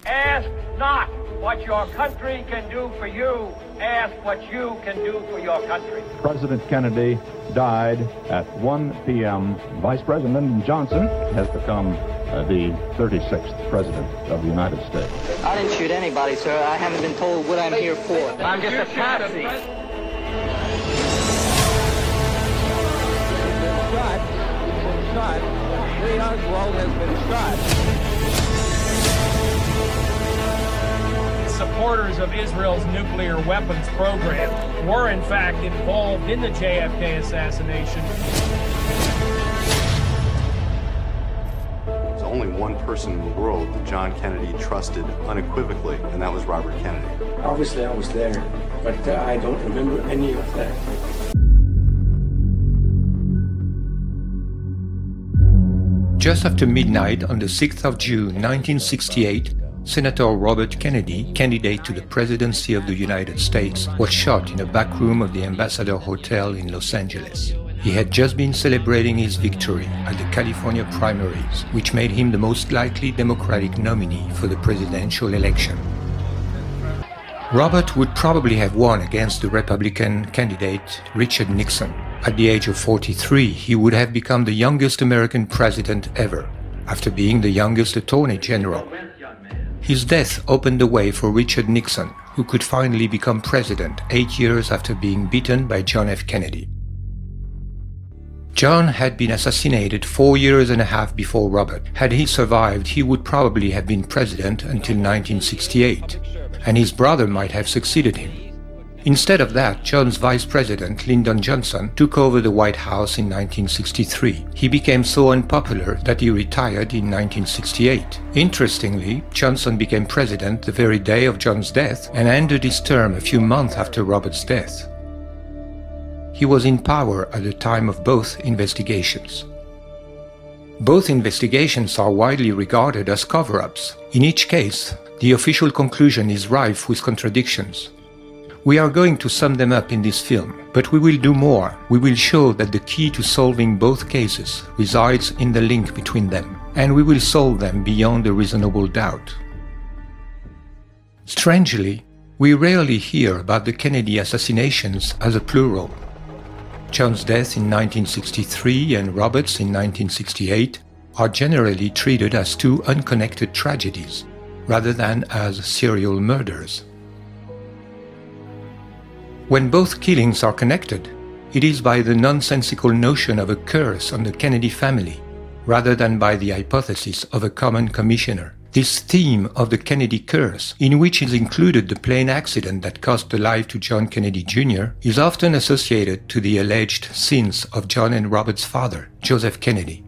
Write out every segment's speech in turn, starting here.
Ask not what your country can do for you. Ask what you can do for your country. President Kennedy died at 1 p.m. Vice President Johnson has become the 36th President of the United States. I didn't shoot anybody, sir. I haven't been told what I'm here for. I'm just a patsy. Lee Oswald has been shot. Supporters of Israel's nuclear weapons program were in fact involved in the JFK assassination. There's only one person in the world that John Kennedy trusted unequivocally, and that was Robert Kennedy. Obviously I was there, but I don't remember any of that. Just after midnight on the 6th of June 1968, Senator Robert Kennedy, candidate to the presidency of the United States, was shot in a back room of the Ambassador Hotel in Los Angeles. He had just been celebrating his victory at the California primaries, which made him the most likely Democratic nominee for the presidential election. Robert would probably have won against the Republican candidate Richard Nixon. At the age of 43, he would have become the youngest American president ever, after being the youngest Attorney General. His death opened the way for Richard Nixon, who could finally become president 8 years after being beaten by John F. Kennedy. John had been assassinated 4 years and a half before Robert. Had he survived, he would probably have been president until 1968, and his brother might have succeeded him. Instead of that, John's vice president, Lyndon Johnson, took over the White House in 1963. He became so unpopular that he retired in 1968. Interestingly, Johnson became president the very day of John's death and ended his term a few months after Robert's death. He was in power at the time of both investigations. Both investigations are widely regarded as cover-ups. In each case, the official conclusion is rife with contradictions. We are going to sum them up in this film, but we will do more. We will show that the key to solving both cases resides in the link between them, and we will solve them beyond a reasonable doubt. Strangely, we rarely hear about the Kennedy assassinations as a plural. John's death in 1963 and Robert's in 1968 are generally treated as two unconnected tragedies, rather than as serial murders. When both killings are connected, it is by the nonsensical notion of a curse on the Kennedy family, rather than by the hypothesis of a common commissioner. This theme of the Kennedy curse, in which is included the plane accident that cost the life to John Kennedy Jr., is often associated to the alleged sins of John and Robert's father, Joseph Kennedy.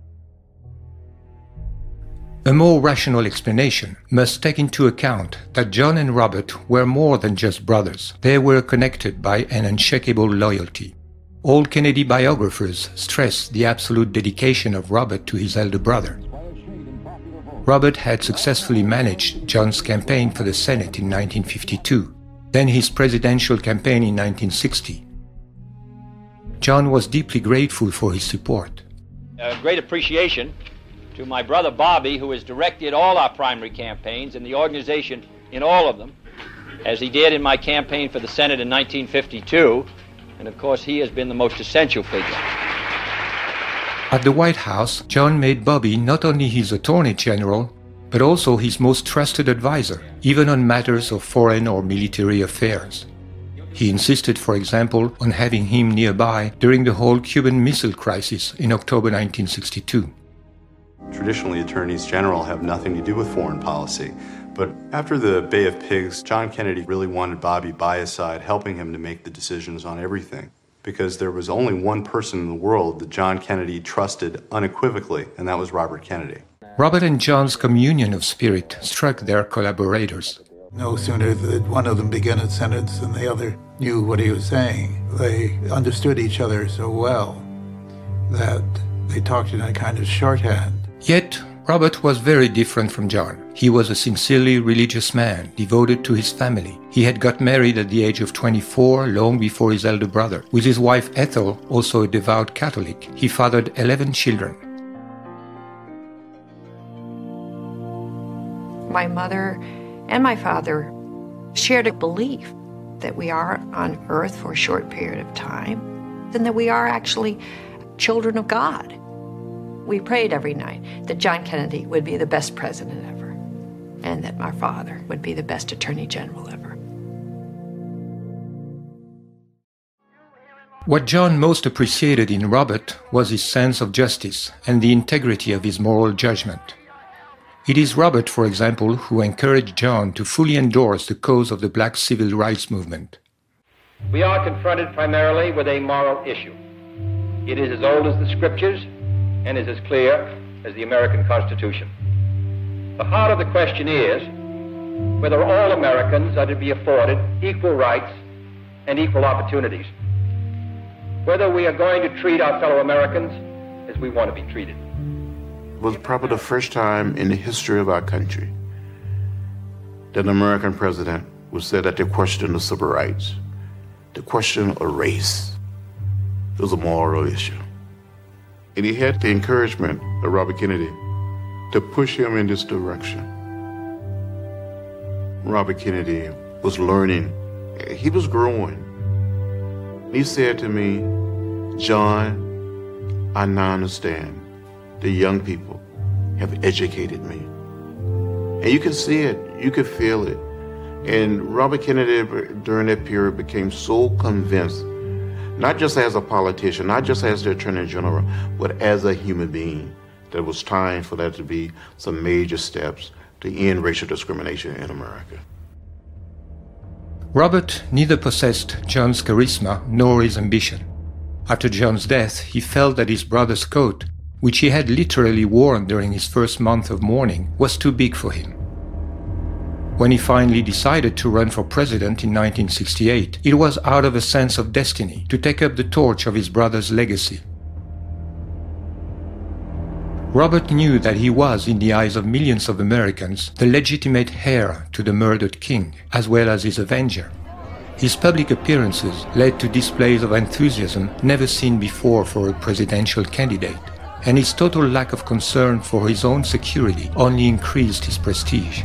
A more rational explanation must take into account that John and Robert were more than just brothers. They were connected by an unshakable loyalty. All Kennedy biographers stress the absolute dedication of Robert to his elder brother. Robert had successfully managed John's campaign for the Senate in 1952, then his presidential campaign in 1960. John was deeply grateful for his support. Great appreciation to my brother Bobby, who has directed all our primary campaigns and the organization in all of them, as he did in my campaign for the Senate in 1952, and of course he has been the most essential figure. At the White House, John made Bobby not only his Attorney General, but also his most trusted advisor, even on matters of foreign or military affairs. He insisted, for example, on having him nearby during the whole Cuban Missile Crisis in October 1962. Traditionally, attorneys general have nothing to do with foreign policy. But after the Bay of Pigs, John Kennedy really wanted Bobby by his side, helping him to make the decisions on everything. Because there was only one person in the world that John Kennedy trusted unequivocally, and that was Robert Kennedy. Robert and John's communion of spirit struck their collaborators. No sooner did one of them begin a sentence than the other knew what he was saying. They understood each other so well that they talked in a kind of shorthand. Yet, Robert was very different from John. He was a sincerely religious man, devoted to his family. He had got married at the age of 24, long before his elder brother. With his wife Ethel, also a devout Catholic, he fathered 11 children. My mother and my father shared a belief that we are on earth for a short period of time and that we are actually children of God. We prayed every night that John Kennedy would be the best president ever and that my father would be the best attorney general ever. What John most appreciated in Robert was his sense of justice and the integrity of his moral judgment. It is Robert, for example, who encouraged John to fully endorse the cause of the black civil rights movement. We are confronted primarily with a moral issue. It is as old as the scriptures and is as clear as the American Constitution. The heart of the question is whether all Americans are to be afforded equal rights and equal opportunities. Whether we are going to treat our fellow Americans as we want to be treated. It was probably the first time in the history of our country that an American president would say that the question of civil rights, the question of race, was a moral issue. And he had the encouragement of Robert Kennedy to push him in this direction. Robert Kennedy was learning. He was growing. He said to me, John, I now understand the young people have educated me. And you can see it, you can feel it. And Robert Kennedy, during that period, became so convinced, not just as a politician, not just as the Attorney General, but as a human being, that it was time for there to be some major steps to end racial discrimination in America. Robert neither possessed John's charisma nor his ambition. After John's death, he felt that his brother's coat, which he had literally worn during his first month of mourning, was too big for him. When he finally decided to run for president in 1968, it was out of a sense of destiny to take up the torch of his brother's legacy. Robert knew that he was, in the eyes of millions of Americans, the legitimate heir to the murdered king, as well as his avenger. His public appearances led to displays of enthusiasm never seen before for a presidential candidate, and his total lack of concern for his own security only increased his prestige.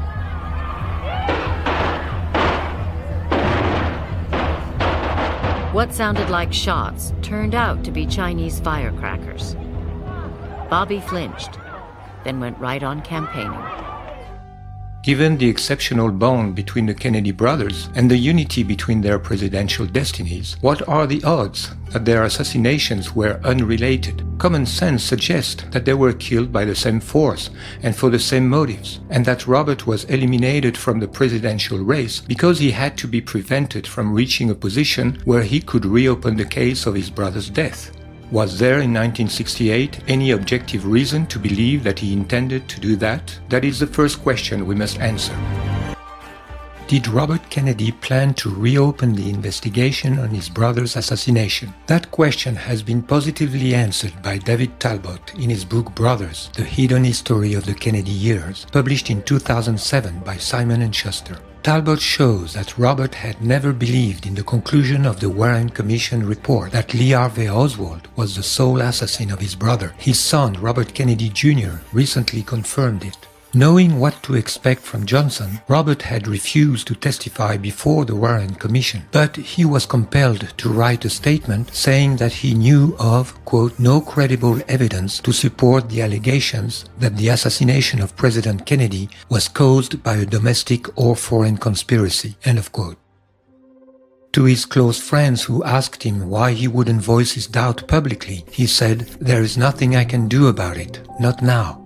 What sounded like shots turned out to be Chinese firecrackers. Bobby flinched, then went right on campaigning. Given the exceptional bond between the Kennedy brothers and the unity between their presidential destinies, what are the odds that their assassinations were unrelated? Common sense suggests that they were killed by the same force and for the same motives, and that Robert was eliminated from the presidential race because he had to be prevented from reaching a position where he could reopen the case of his brother's death. Was there in 1968 any objective reason to believe that he intended to do that? That is the first question we must answer. Did Robert Kennedy plan to reopen the investigation on his brother's assassination? That question has been positively answered by David Talbot in his book Brothers, The Hidden History of the Kennedy Years, published in 2007 by Simon & Schuster. Talbot shows that Robert had never believed in the conclusion of the Warren Commission report that Lee Harvey Oswald was the sole assassin of his brother. His son, Robert Kennedy Jr., recently confirmed it. Knowing what to expect from Johnson, Robert had refused to testify before the Warren Commission, but he was compelled to write a statement saying that he knew of, quote, no credible evidence to support the allegations that the assassination of President Kennedy was caused by a domestic or foreign conspiracy, end of quote. To his close friends who asked him why he wouldn't voice his doubt publicly, he said, "There is nothing I can do about it, not now."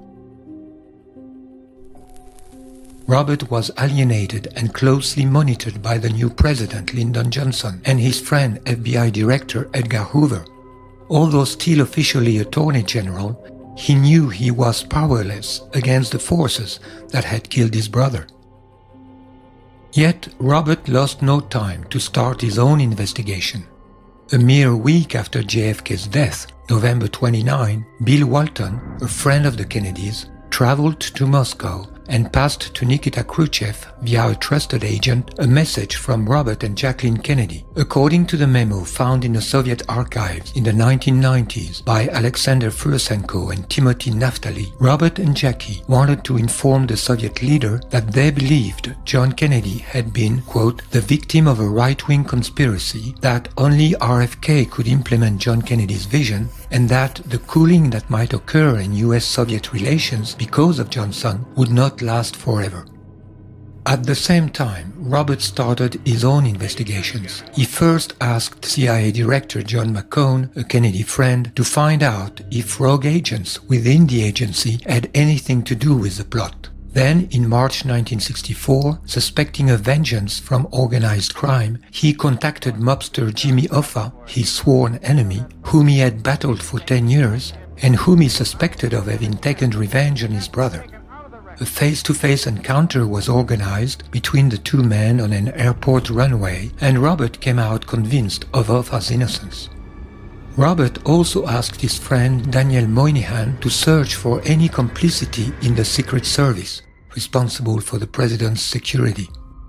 Robert was alienated and closely monitored by the new president, Lyndon Johnson, and his friend, FBI Director Edgar Hoover. Although still officially Attorney General, he knew he was powerless against the forces that had killed his brother. Yet, Robert lost no time to start his own investigation. A mere week after JFK's death, November 29, Bill Walton, a friend of the Kennedys, traveled to Moscow and passed to Nikita Khrushchev via a trusted agent a message from Robert and Jacqueline Kennedy. According to the memo found in the Soviet archives in the 1990s by Alexander Fursenko and Timothy Naftali, Robert and Jackie wanted to inform the Soviet leader that they believed John Kennedy had been, quote, the victim of a right-wing conspiracy, that only RFK could implement John Kennedy's vision, and that the cooling that might occur in US-Soviet relations because of Johnson would not last forever. At the same time, Robert started his own investigations. He first asked CIA Director John McCone, a Kennedy friend, to find out if rogue agents within the agency had anything to do with the plot. Then, in March 1964, suspecting a vengeance from organized crime, he contacted mobster Jimmy Hoffa, his sworn enemy, whom he had battled for 10 years, and whom he suspected of having taken revenge on his brother. A face-to-face encounter was organized between the two men on an airport runway, and Robert came out convinced of Hoffa's innocence. Robert also asked his friend Daniel Moynihan to search for any complicity in the Secret Service, responsible for the president's security.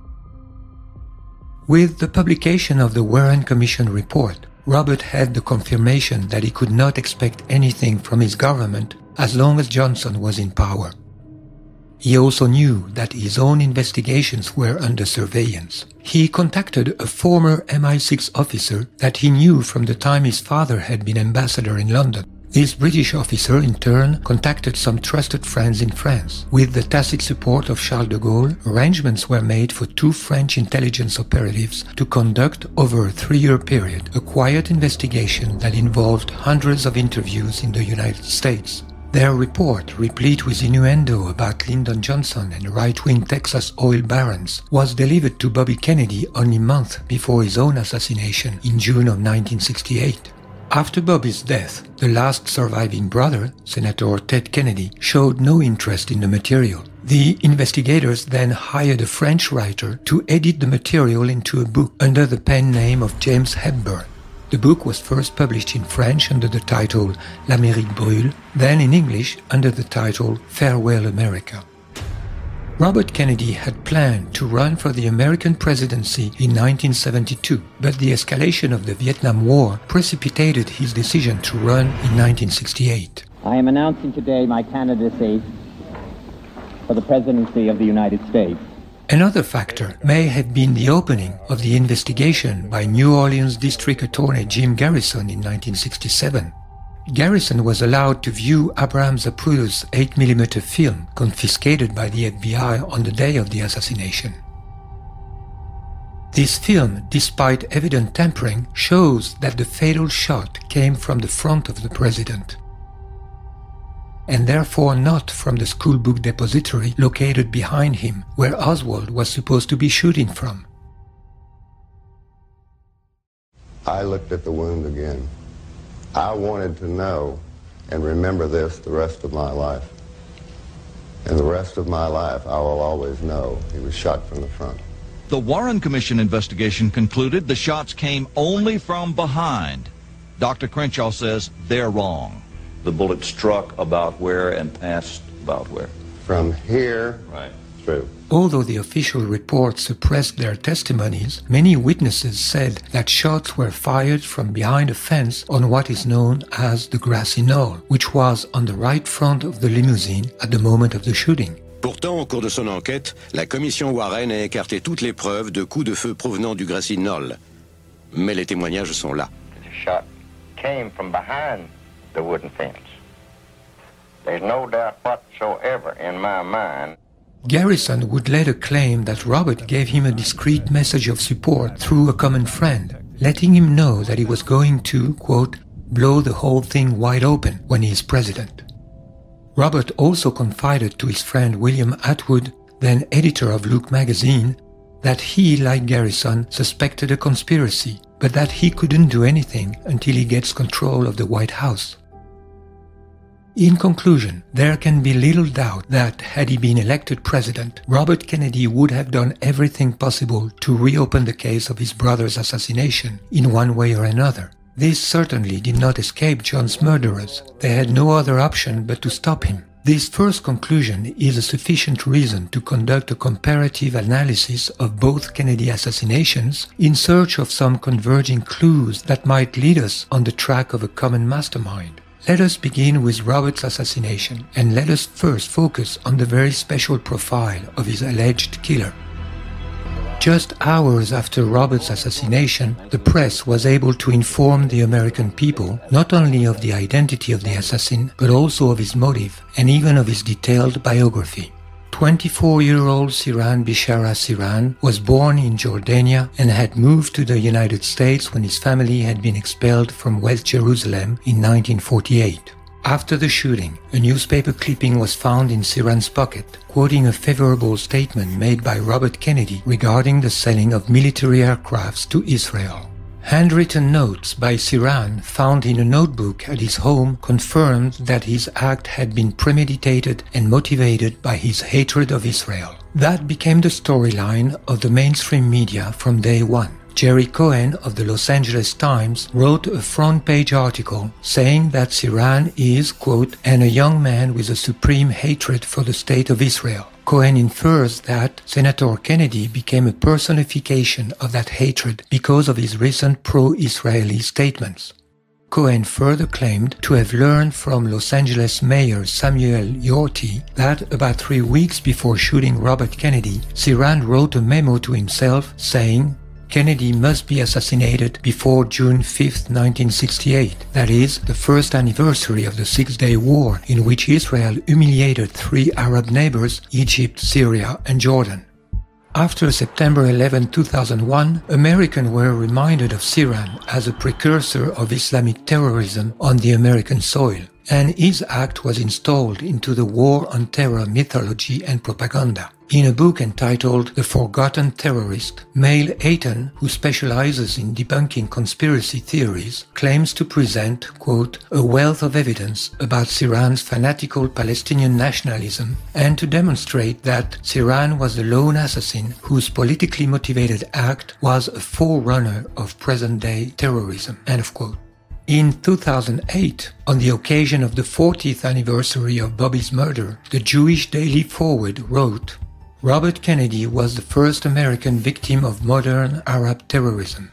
With the publication of the Warren Commission report, Robert had the confirmation that he could not expect anything from his government as long as Johnson was in power. He also knew that his own investigations were under surveillance. He contacted a former MI6 officer that he knew from the time his father had been ambassador in London. This British officer, in turn, contacted some trusted friends in France. With the tacit support of Charles de Gaulle, arrangements were made for 2 French intelligence operatives to conduct, over a 3-year period, a quiet investigation that involved hundreds of interviews in the United States. Their report, replete with innuendo about Lyndon Johnson and right-wing Texas oil barons, was delivered to Bobby Kennedy only a month before his own assassination in June of 1968. After Bobby's death, the last surviving brother, Senator Ted Kennedy, showed no interest in the material. The investigators then hired a French writer to edit the material into a book under the pen name of James Hepburn. The book was first published in French under the title L'Amérique brûle, then in English under the title Farewell America. Robert Kennedy had planned to run for the American presidency in 1972, but the escalation of the Vietnam War precipitated his decision to run in 1968. I am announcing today my candidacy for the presidency of the United States. Another factor may have been the opening of the investigation by New Orleans District Attorney Jim Garrison in 1967. Garrison was allowed to view Abraham Zapruder's 8mm film confiscated by the FBI on the day of the assassination. This film, despite evident tampering, shows that the fatal shot came from the front of the president, and therefore not from the schoolbook depository located behind him, where Oswald was supposed to be shooting from. I looked at the wound again. I wanted to know and remember this the rest of my life. And the rest of my life, I will always know he was shot from the front. The Warren Commission investigation concluded the shots came only from behind. Dr. Crenshaw says they're wrong. The bullet struck about where and passed about where? From here, right, through. Although the official report suppressed their testimonies, many witnesses said that shots were fired from behind a fence on what is known as the grassy knoll, which was on the right front of the limousine at the moment of the shooting. Pourtant, au cours de son enquête, la commission Warren a écarté toutes les preuves de coups de feu provenant du grassy knoll. Mais les témoignages sont là. The shot came from behind the wooden fence. There's no doubt whatsoever in my mind. Garrison would later claim that Robert gave him a discreet message of support through a common friend, letting him know that he was going to, quote, blow the whole thing wide open when he is president. Robert also confided to his friend William Atwood, then editor of Look magazine, that he, like Garrison, suspected a conspiracy, but that he couldn't do anything until he gets control of the White House. In conclusion, there can be little doubt that, had he been elected president, Robert Kennedy would have done everything possible to reopen the case of his brother's assassination in one way or another. This certainly did not escape John's murderers. They had no other option but to stop him. This first conclusion is a sufficient reason to conduct a comparative analysis of both Kennedy assassinations in search of some converging clues that might lead us on the track of a common mastermind. Let us begin with Robert's assassination, and let us first focus on the very special profile of his alleged killer. Just hours after Robert's assassination, the press was able to inform the American people not only of the identity of the assassin, but also of his motive and even of his detailed biography. 24-year-old Sirhan Bishara Sirhan was born in Jordania and had moved to the United States when his family had been expelled from West Jerusalem in 1948. After the shooting, a newspaper clipping was found in Sirhan's pocket, quoting a favorable statement made by Robert Kennedy regarding the selling of military aircrafts to Israel. Handwritten notes by Sirhan found in a notebook at his home confirmed that his act had been premeditated and motivated by his hatred of Israel. That became the storyline of the mainstream media from day one. Jerry Cohen of the Los Angeles Times wrote a front-page article saying that Sirhan is, quote, "and a young man with a supreme hatred for the state of Israel." Cohen infers that Senator Kennedy became a personification of that hatred because of his recent pro-Israeli statements. Cohen further claimed to have learned from Los Angeles Mayor Samuel Yorty that about 3 weeks before shooting Robert Kennedy, Sirhan wrote a memo to himself saying, "Kennedy must be assassinated before June 5, 1968, that is, the first anniversary of the Six-Day War in which Israel humiliated 3 Arab neighbors, Egypt, Syria and Jordan." After September 11, 2001, Americans were reminded of Sirhan as a precursor of Islamic terrorism on the American soil, and his act was installed into the War on Terror mythology and propaganda. In a book entitled The Forgotten Terrorist, Mail Ayton, who specializes in debunking conspiracy theories, claims to present, quote, "a wealth of evidence about Sirhan's fanatical Palestinian nationalism and to demonstrate that Sirhan was the lone assassin whose politically motivated act was a forerunner of present-day terrorism." End of quote. In 2008, on the occasion of the 40th anniversary of Bobby's murder, the Jewish Daily Forward wrote, "Robert Kennedy was the first American victim of modern Arab terrorism."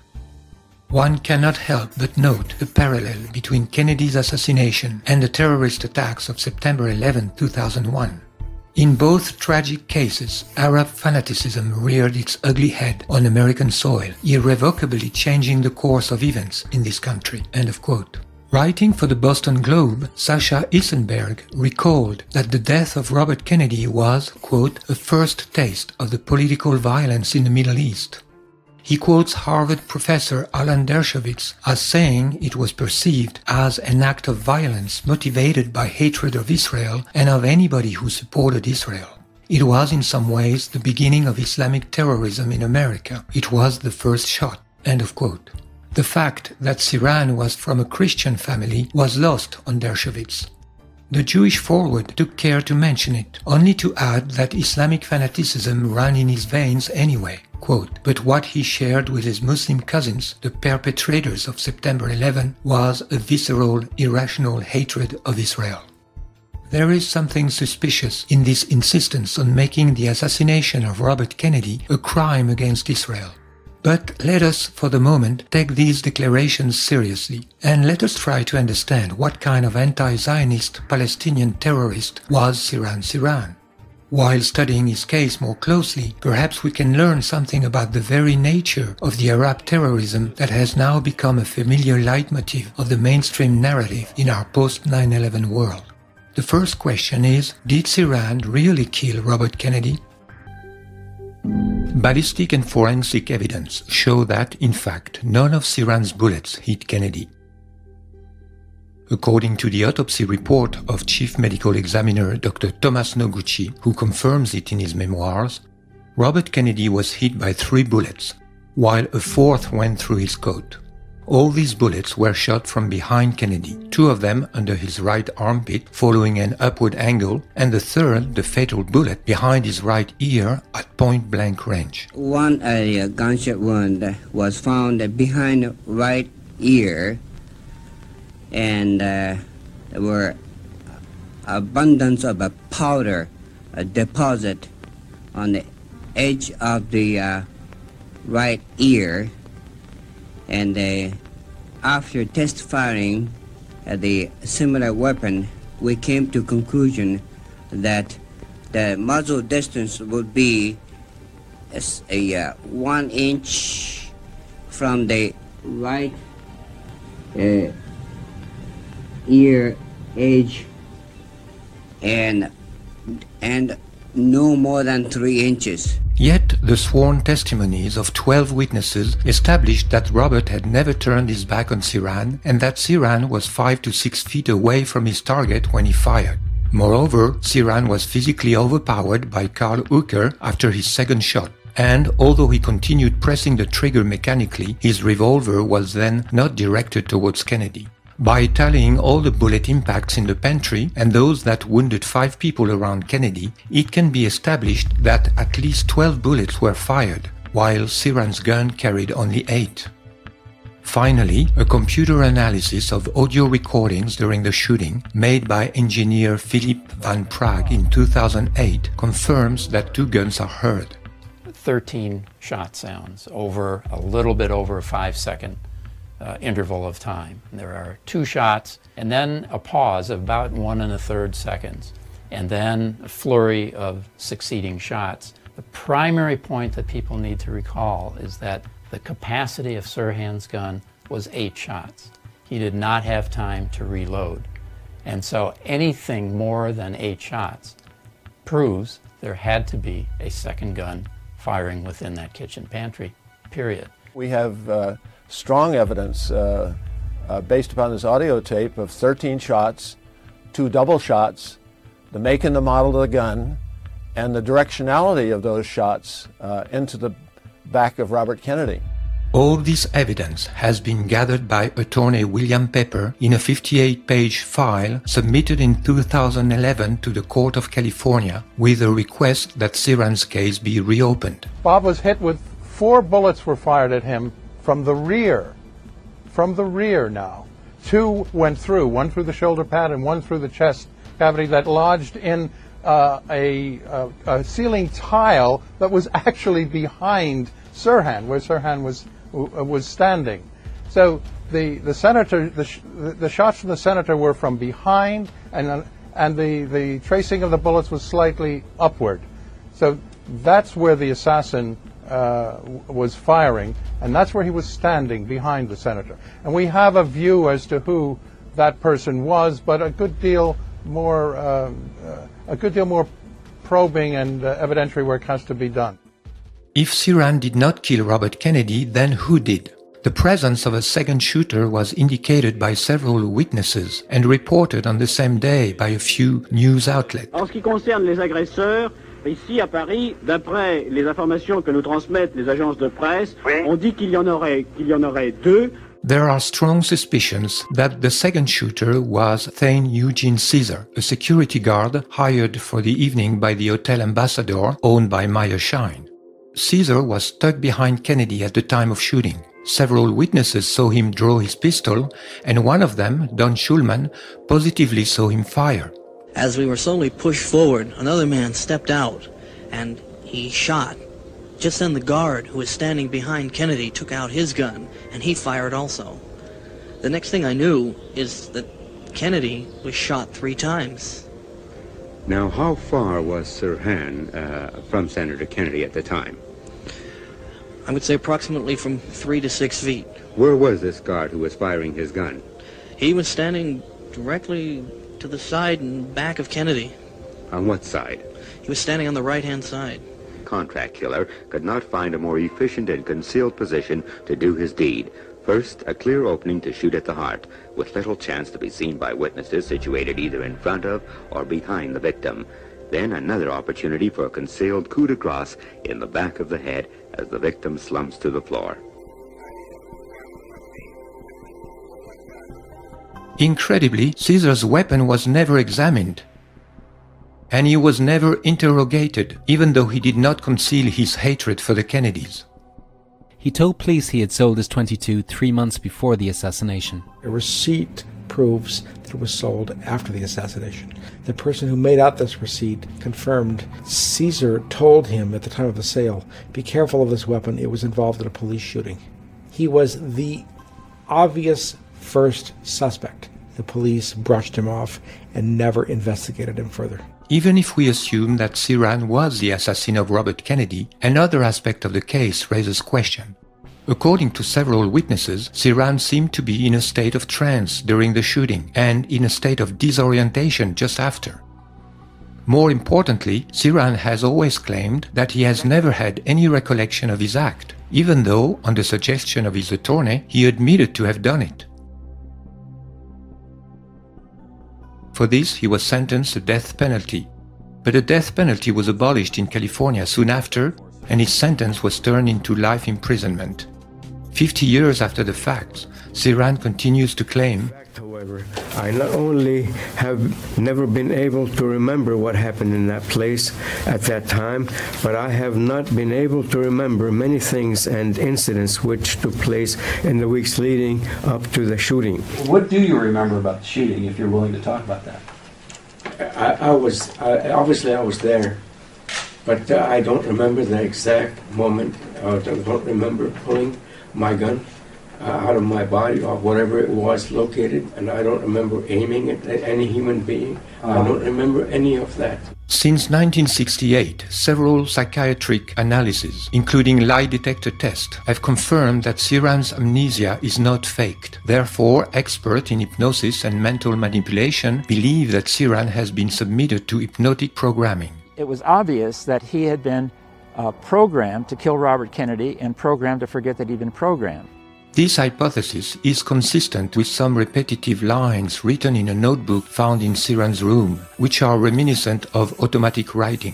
One cannot help but note the parallel between Kennedy's assassination and the terrorist attacks of September 11, 2001. In both tragic cases, Arab fanaticism reared its ugly head on American soil, irrevocably changing the course of events in this country. End of quote. Writing for the Boston Globe, Sasha Issenberg recalled that the death of Robert Kennedy was, quote, "a first taste of the political violence in the Middle East." He quotes Harvard professor Alan Dershowitz as saying it was perceived as an act of violence motivated by hatred of Israel and of anybody who supported Israel. It was in some ways the beginning of Islamic terrorism in America. It was the first shot. End of quote. The fact that Sirhan was from a Christian family was lost on Dershowitz. The Jewish Forward took care to mention it, only to add that Islamic fanaticism ran in his veins anyway. Quote, "But what he shared with his Muslim cousins, the perpetrators of September 11, was a visceral, irrational hatred of Israel." There is something suspicious in this insistence on making the assassination of Robert Kennedy a crime against Israel. But let us, for the moment, take these declarations seriously, and let us try to understand what kind of anti-Zionist Palestinian terrorist was Sirhan Sirhan. While studying his case more closely, perhaps we can learn something about the very nature of the Arab terrorism that has now become a familiar leitmotif of the mainstream narrative in our post-9/11 world. The first question is, did Sirhan really kill Robert Kennedy? Ballistic and forensic evidence show that, in fact, none of Sirhan's bullets hit Kennedy. According to the autopsy report of Chief Medical Examiner Dr. Thomas Noguchi, who confirms it in his memoirs, Robert Kennedy was hit by 3 bullets, while a 4th went through his coat. All these bullets were shot from behind Kennedy, 2 of them under his right armpit following an upward angle, and the 3rd, the fatal bullet, behind his right ear at point-blank range. One gunshot wound was found behind the right ear, and there were abundance of a powder deposit on the edge of the right ear, and after test firing the similar weapon, we came to conclusion that the muzzle distance would be a 1 inch from the right ear edge and no more than 3 inches. Yet the sworn testimonies of 12 witnesses established that Robert had never turned his back on Sirhan and that Sirhan was 5 to 6 feet away from his target when he fired. Moreover, Sirhan was physically overpowered by Karl Uecker after his second shot, and although he continued pressing the trigger mechanically, his revolver was then not directed towards Kennedy. By tallying all the bullet impacts in the pantry and those that wounded 5 people around Kennedy, it can be established that at least 12 bullets were fired, while Sirhan's gun carried only 8. Finally, a computer analysis of audio recordings during the shooting, made by engineer Philip Van Praag in 2008, confirms that 2 guns are heard. 13 shot sounds over a little bit over a 5-second interval of time. There are 2 shots and then a pause of about 1 1/3 seconds, and then a flurry of succeeding shots. The primary point that people need to recall is that the capacity of Sirhan's gun was 8 shots. He did not have time to reload. And so anything more than 8 shots proves there had to be a second gun firing within that kitchen pantry, period. We have strong evidence based upon this audio tape of 13 shots, 2 double shots, the make and the model of the gun, and the directionality of those shots into the back of Robert Kennedy. All this evidence has been gathered by attorney William Pepper in a 58-page file submitted in 2011 to the Court of California with a request that Sirhan's case be reopened. Bob was hit with 4 bullets were fired at him from the rear now. 2 went through, 1 through the shoulder pad and 1 through the chest cavity that lodged in a ceiling tile that was actually behind Sirhan, where Sirhan was standing. So the senator, the shots from the senator were from behind, and the tracing of the bullets was slightly upward. So that's where the assassin was firing, and that's where he was standing behind the senator. And we have a view as to who that person was, but a good deal more probing and evidentiary work has to be done. If Sirhan did not kill Robert Kennedy, then who did? The presence of a second shooter was indicated by several witnesses and reported on the same day by a few news outlets. En ce qui concerne les agresseurs, ici à Paris, d'après les informations que nous transmettent les agences de presse, on dit qu'il y en aurait 2. There are strong suspicions that the second shooter was Thane Eugene Caesar, a security guard hired for the evening by the Hotel Ambassador, owned by Meyer Schein. Caesar was stuck behind Kennedy at the time of shooting. Several witnesses saw him draw his pistol, and one of them, Don Schulman, positively saw him fire. As we were slowly pushed forward, another man stepped out, and he shot. Just then the guard who was standing behind Kennedy took out his gun, and he fired also. The next thing I knew is that Kennedy was shot 3 times. Now, how far was Sirhan from Senator Kennedy at the time? I would say approximately from 3 to 6 feet. Where was this guard who was firing his gun? He was standing directly to the side and back of Kennedy. On what side? He was standing on the right-hand side. Contract killer could not find a more efficient and concealed position to do his deed. First, a clear opening to shoot at the heart, with little chance to be seen by witnesses situated either in front of or behind the victim. Then another opportunity for a concealed coup de grace in the back of the head as the victim slumps to the floor. Incredibly, Caesar's weapon was never examined, and he was never interrogated, even though he did not conceal his hatred for the Kennedys. He told police he had sold his .22 3 months before the assassination. A receipt proves that it was sold after the assassination. The person who made out this receipt confirmed Caesar told him at the time of the sale, "Be careful of this weapon, it was involved in a police shooting." He was the obvious first suspect. The police brushed him off and never investigated him further. Even if we assume that Sirhan was the assassin of Robert Kennedy, another aspect of the case raises question. According to several witnesses, Sirhan seemed to be in a state of trance during the shooting and in a state of disorientation just after. More importantly, Sirhan has always claimed that he has never had any recollection of his act, even though, on the suggestion of his attorney, he admitted to have done it. For this, he was sentenced to death penalty. But the death penalty was abolished in California soon after, and his sentence was turned into life imprisonment. 50 years after the fact, Sirhan continues to claim, however, I not only have never been able to remember what happened in that place at that time, but I have not been able to remember many things and incidents which took place in the weeks leading up to the shooting. What do you remember about the shooting, if you're willing to talk about that? I was there, but I don't remember the exact moment. I don't remember pulling my gun out of my body or whatever it was located, and I don't remember aiming it at any human being. I don't remember any of that. Since 1968, several psychiatric analyses, including lie detector tests, have confirmed that Sirhan's amnesia is not faked. Therefore, experts in hypnosis and mental manipulation believe that Sirhan has been submitted to hypnotic programming. It was obvious that he had been programmed to kill Robert Kennedy and programmed to forget that he'd been programmed. This hypothesis is consistent with some repetitive lines written in a notebook found in Sirhan's room, which are reminiscent of automatic writing.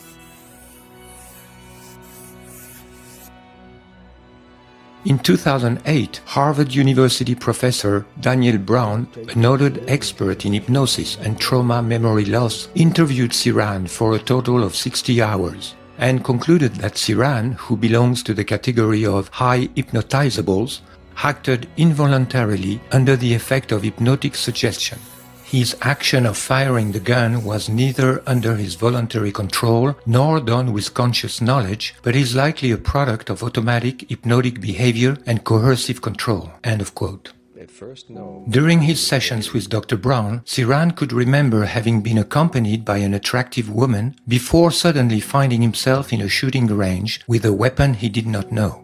In 2008, Harvard University professor Daniel Brown, a noted expert in hypnosis and trauma memory loss, interviewed Sirhan for a total of 60 hours. And concluded that Sirhan, who belongs to the category of high hypnotizables, acted involuntarily under the effect of hypnotic suggestion. His action of firing the gun was neither under his voluntary control nor done with conscious knowledge, but is likely a product of automatic hypnotic behavior and coercive control." End of quote. During his sessions with Dr. Brown, Sirhan could remember having been accompanied by an attractive woman before suddenly finding himself in a shooting range with a weapon he did not know.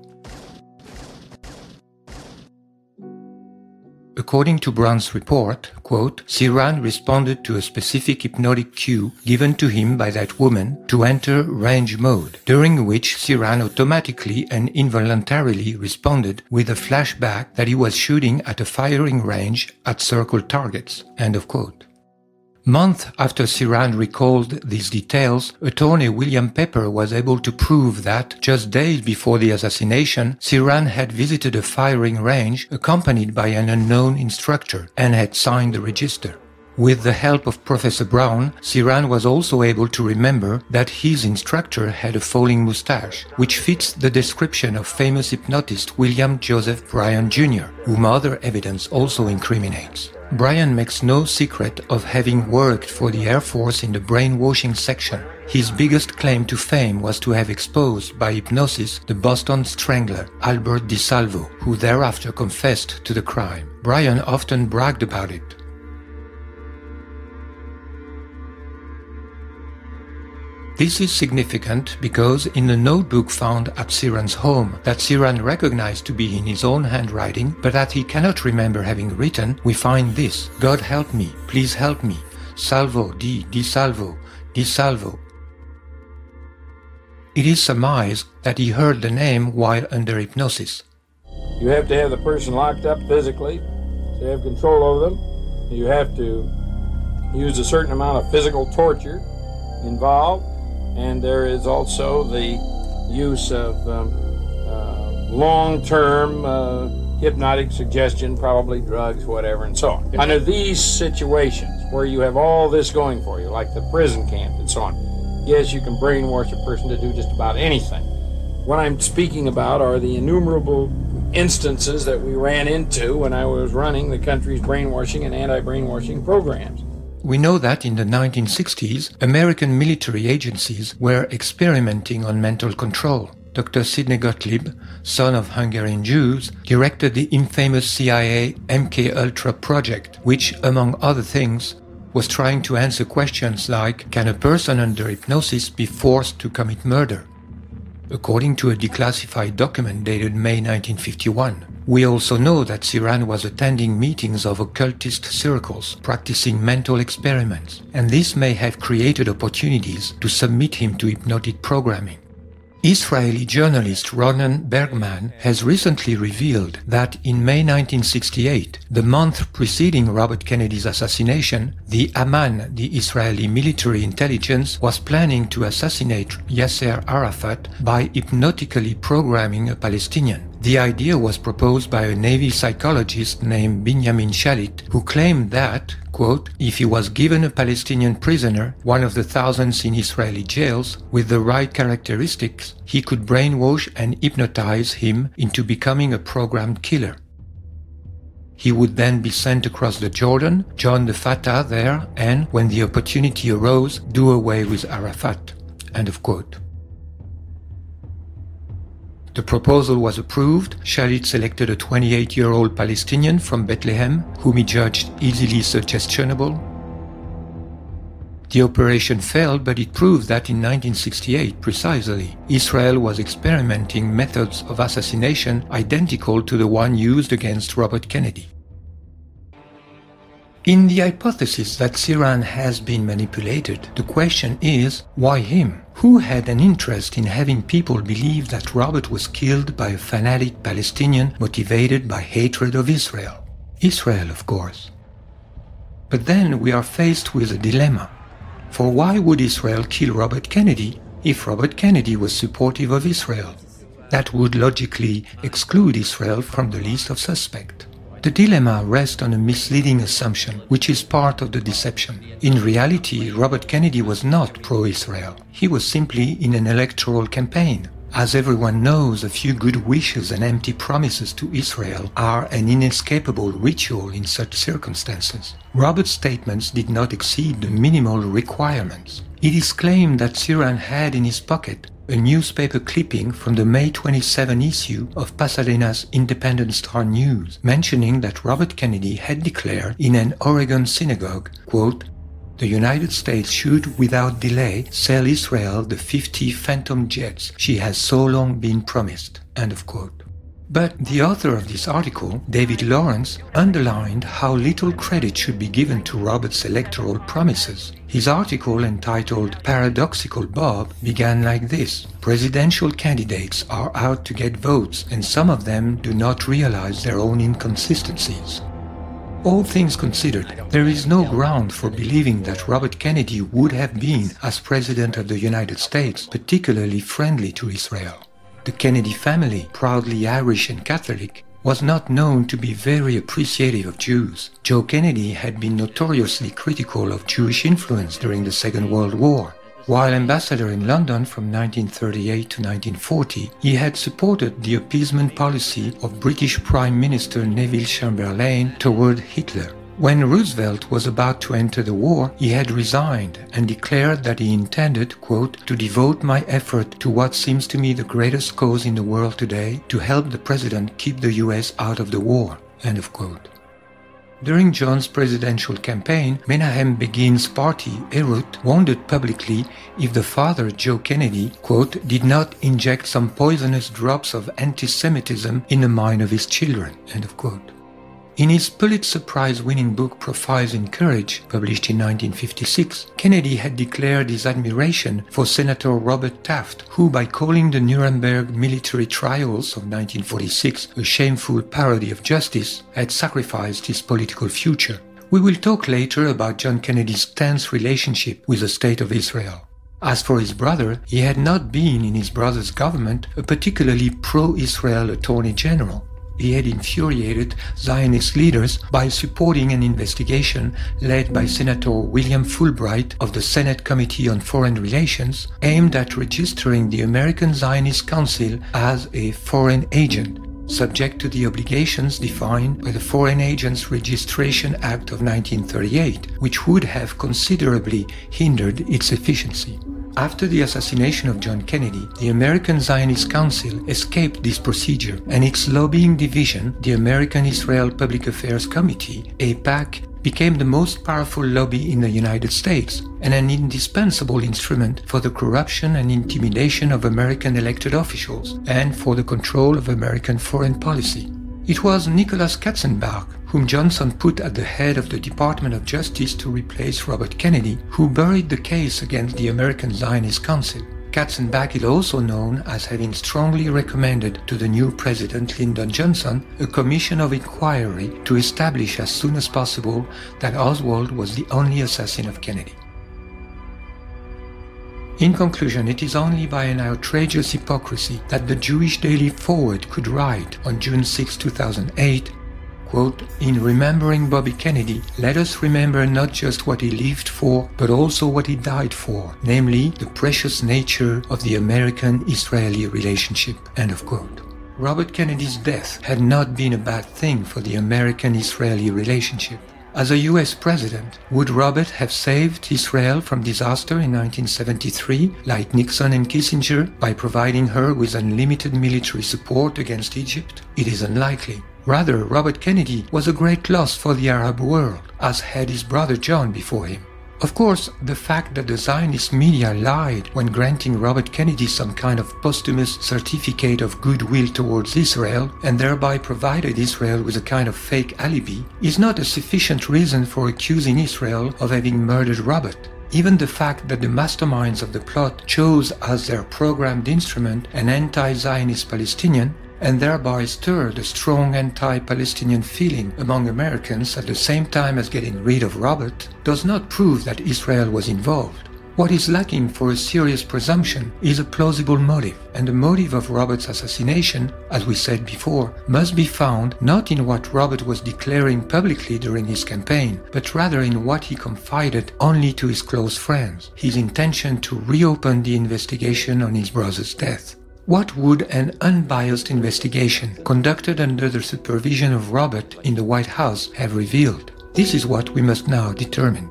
According to Brown's report, quote, Sirhan responded to a specific hypnotic cue given to him by that woman to enter range mode, during which Sirhan automatically and involuntarily responded with a flashback that he was shooting at a firing range at circled targets. End of quote. Months after Sirhan recalled these details, attorney William Pepper was able to prove that, just days before the assassination, Sirhan had visited a firing range accompanied by an unknown instructor and had signed the register. With the help of Professor Brown, Sirhan was also able to remember that his instructor had a falling mustache, which fits the description of famous hypnotist William Joseph Bryan Jr., whom other evidence also incriminates. Bryan makes no secret of having worked for the Air Force in the brainwashing section. His biggest claim to fame was to have exposed by hypnosis the Boston Strangler, Albert DeSalvo, who thereafter confessed to the crime. Bryan often bragged about it. This is significant because in the notebook found at Sirhan's home that Sirhan recognized to be in his own handwriting, but that he cannot remember having written, we find this: God help me, please help me, Salvo, Di Salvo, Di Salvo. It is surmised that he heard the name while under hypnosis. You have to have the person locked up physically to have control over them. You have to use a certain amount of physical torture involved. And there is also the use of long-term hypnotic suggestion, probably drugs, whatever, and so on. Under these situations where you have all this going for you, like the prison camp and so on, yes, you can brainwash a person to do just about anything. What I'm speaking about are the innumerable instances that we ran into when I was running the country's brainwashing and anti-brainwashing programs. We know that in the 1960s, American military agencies were experimenting on mental control. Dr. Sidney Gottlieb, son of Hungarian Jews, directed the infamous CIA MK-Ultra project, which, among other things, was trying to answer questions like, can a person under hypnosis be forced to commit murder? According to a declassified document dated May 1951. We also know that Sirhan was attending meetings of occultist circles, practicing mental experiments, and this may have created opportunities to submit him to hypnotic programming. Israeli journalist Ronen Bergman has recently revealed that in May 1968, the month preceding Robert Kennedy's assassination, the Aman, the Israeli military intelligence, was planning to assassinate Yasser Arafat by hypnotically programming a Palestinian. The idea was proposed by a Navy psychologist named Binyamin Shalit, who claimed that, quote, if he was given a Palestinian prisoner, one of the thousands in Israeli jails, with the right characteristics, he could brainwash and hypnotize him into becoming a programmed killer. He would then be sent across the Jordan, join the Fatah there, and, when the opportunity arose, do away with Arafat. End of quote. The proposal was approved. Shalit selected a 28-year-old Palestinian from Bethlehem, whom he judged easily suggestionable. The operation failed, but it proved that in 1968, precisely, Israel was experimenting methods of assassination identical to the one used against Robert Kennedy. In the hypothesis that Sirhan has been manipulated, the question is, why him? Who had an interest in having people believe that Robert was killed by a fanatic Palestinian motivated by hatred of Israel? Israel, of course. But then we are faced with a dilemma. For why would Israel kill Robert Kennedy if Robert Kennedy was supportive of Israel? That would logically exclude Israel from the list of suspects. The dilemma rests on a misleading assumption, which is part of the deception. In reality, Robert Kennedy was not pro-Israel. He was simply in an electoral campaign. As everyone knows, a few good wishes and empty promises to Israel are an inescapable ritual in such circumstances. Robert's statements did not exceed the minimal requirements. It is claimed that Sirhan had in his pocket a newspaper clipping from the May 27 issue of Pasadena's Independent Star News, mentioning that Robert Kennedy had declared in an Oregon synagogue, quote, the United States should without delay sell Israel the 50 Phantom jets she has so long been promised, end of quote. But the author of this article, David Lawrence, underlined how little credit should be given to Robert's electoral promises. His article, entitled Paradoxical Bob, began like this. Presidential candidates are out to get votes, and some of them do not realize their own inconsistencies. All things considered, there is no ground for believing that Robert Kennedy would have been, as President of the United States, particularly friendly to Israel. The Kennedy family, proudly Irish and Catholic, was not known to be very appreciative of Jews. Joe Kennedy had been notoriously critical of Jewish influence during the Second World War. While ambassador in London from 1938 to 1940, he had supported the appeasement policy of British Prime Minister Neville Chamberlain toward Hitler. When Roosevelt was about to enter the war, he had resigned and declared that he intended, quote, to devote my effort to what seems to me the greatest cause in the world today, to help the president keep the US out of the war, end of quote. During John's presidential campaign, Menahem Begin's party, Herut, wondered publicly if the father, Joe Kennedy, quote, did not inject some poisonous drops of anti-Semitism in the mind of his children, end of quote. In his Pulitzer Prize-winning book Profiles in Courage, published in 1956, Kennedy had declared his admiration for Senator Robert Taft, who, by calling the Nuremberg military trials of 1946 a shameful parody of justice, had sacrificed his political future. We will talk later about John Kennedy's tense relationship with the State of Israel. As for his brother, he had not been in his brother's government a particularly pro-Israel Attorney General. He had infuriated Zionist leaders by supporting an investigation led by Senator William Fulbright of the Senate Committee on Foreign Relations, aimed at registering the American Zionist Council as a foreign agent. subject to the obligations defined by the Foreign Agents Registration Act of 1938, which would have considerably hindered its efficiency. After the assassination of John Kennedy, the American Zionist Council escaped this procedure, and its lobbying division, the American Israel Public Affairs Committee, AIPAC, became the most powerful lobby in the United States and an indispensable instrument for the corruption and intimidation of American elected officials and for the control of American foreign policy. It was Nicholas Katzenbach, whom Johnson put at the head of the Department of Justice to replace Robert Kennedy, who buried the case against the American Zionist Council. Katzenbach is also known as having strongly recommended to the new president Lyndon Johnson a commission of inquiry to establish as soon as possible that Oswald was the only assassin of Kennedy. In conclusion, it is only by an outrageous hypocrisy that the Jewish Daily Forward could write on June 6, 2008, quote, "In remembering Bobby Kennedy, let us remember not just what he lived for, but also what he died for, namely the precious nature of the American-Israeli relationship," end of quote. Robert Kennedy's death had not been a bad thing for the American-Israeli relationship. As a US president, would Robert have saved Israel from disaster in 1973, like Nixon and Kissinger, by providing her with unlimited military support against Egypt? It is unlikely. Rather, Robert Kennedy was a great loss for the Arab world, as had his brother John before him. Of course, the fact that the Zionist media lied when granting Robert Kennedy some kind of posthumous certificate of goodwill towards Israel and thereby provided Israel with a kind of fake alibi is not a sufficient reason for accusing Israel of having murdered Robert. Even the fact that the masterminds of the plot chose as their programmed instrument an anti-Zionist Palestinian and thereby stirred a strong anti-Palestinian feeling among Americans at the same time as getting rid of Robert, does not prove that Israel was involved. What is lacking for a serious presumption is a plausible motive, and the motive of Robert's assassination, as we said before, must be found not in what Robert was declaring publicly during his campaign, but rather in what he confided only to his close friends, his intention to reopen the investigation on his brother's death. What would an unbiased investigation conducted under the supervision of Robert in the White House have revealed? This is what we must now determine.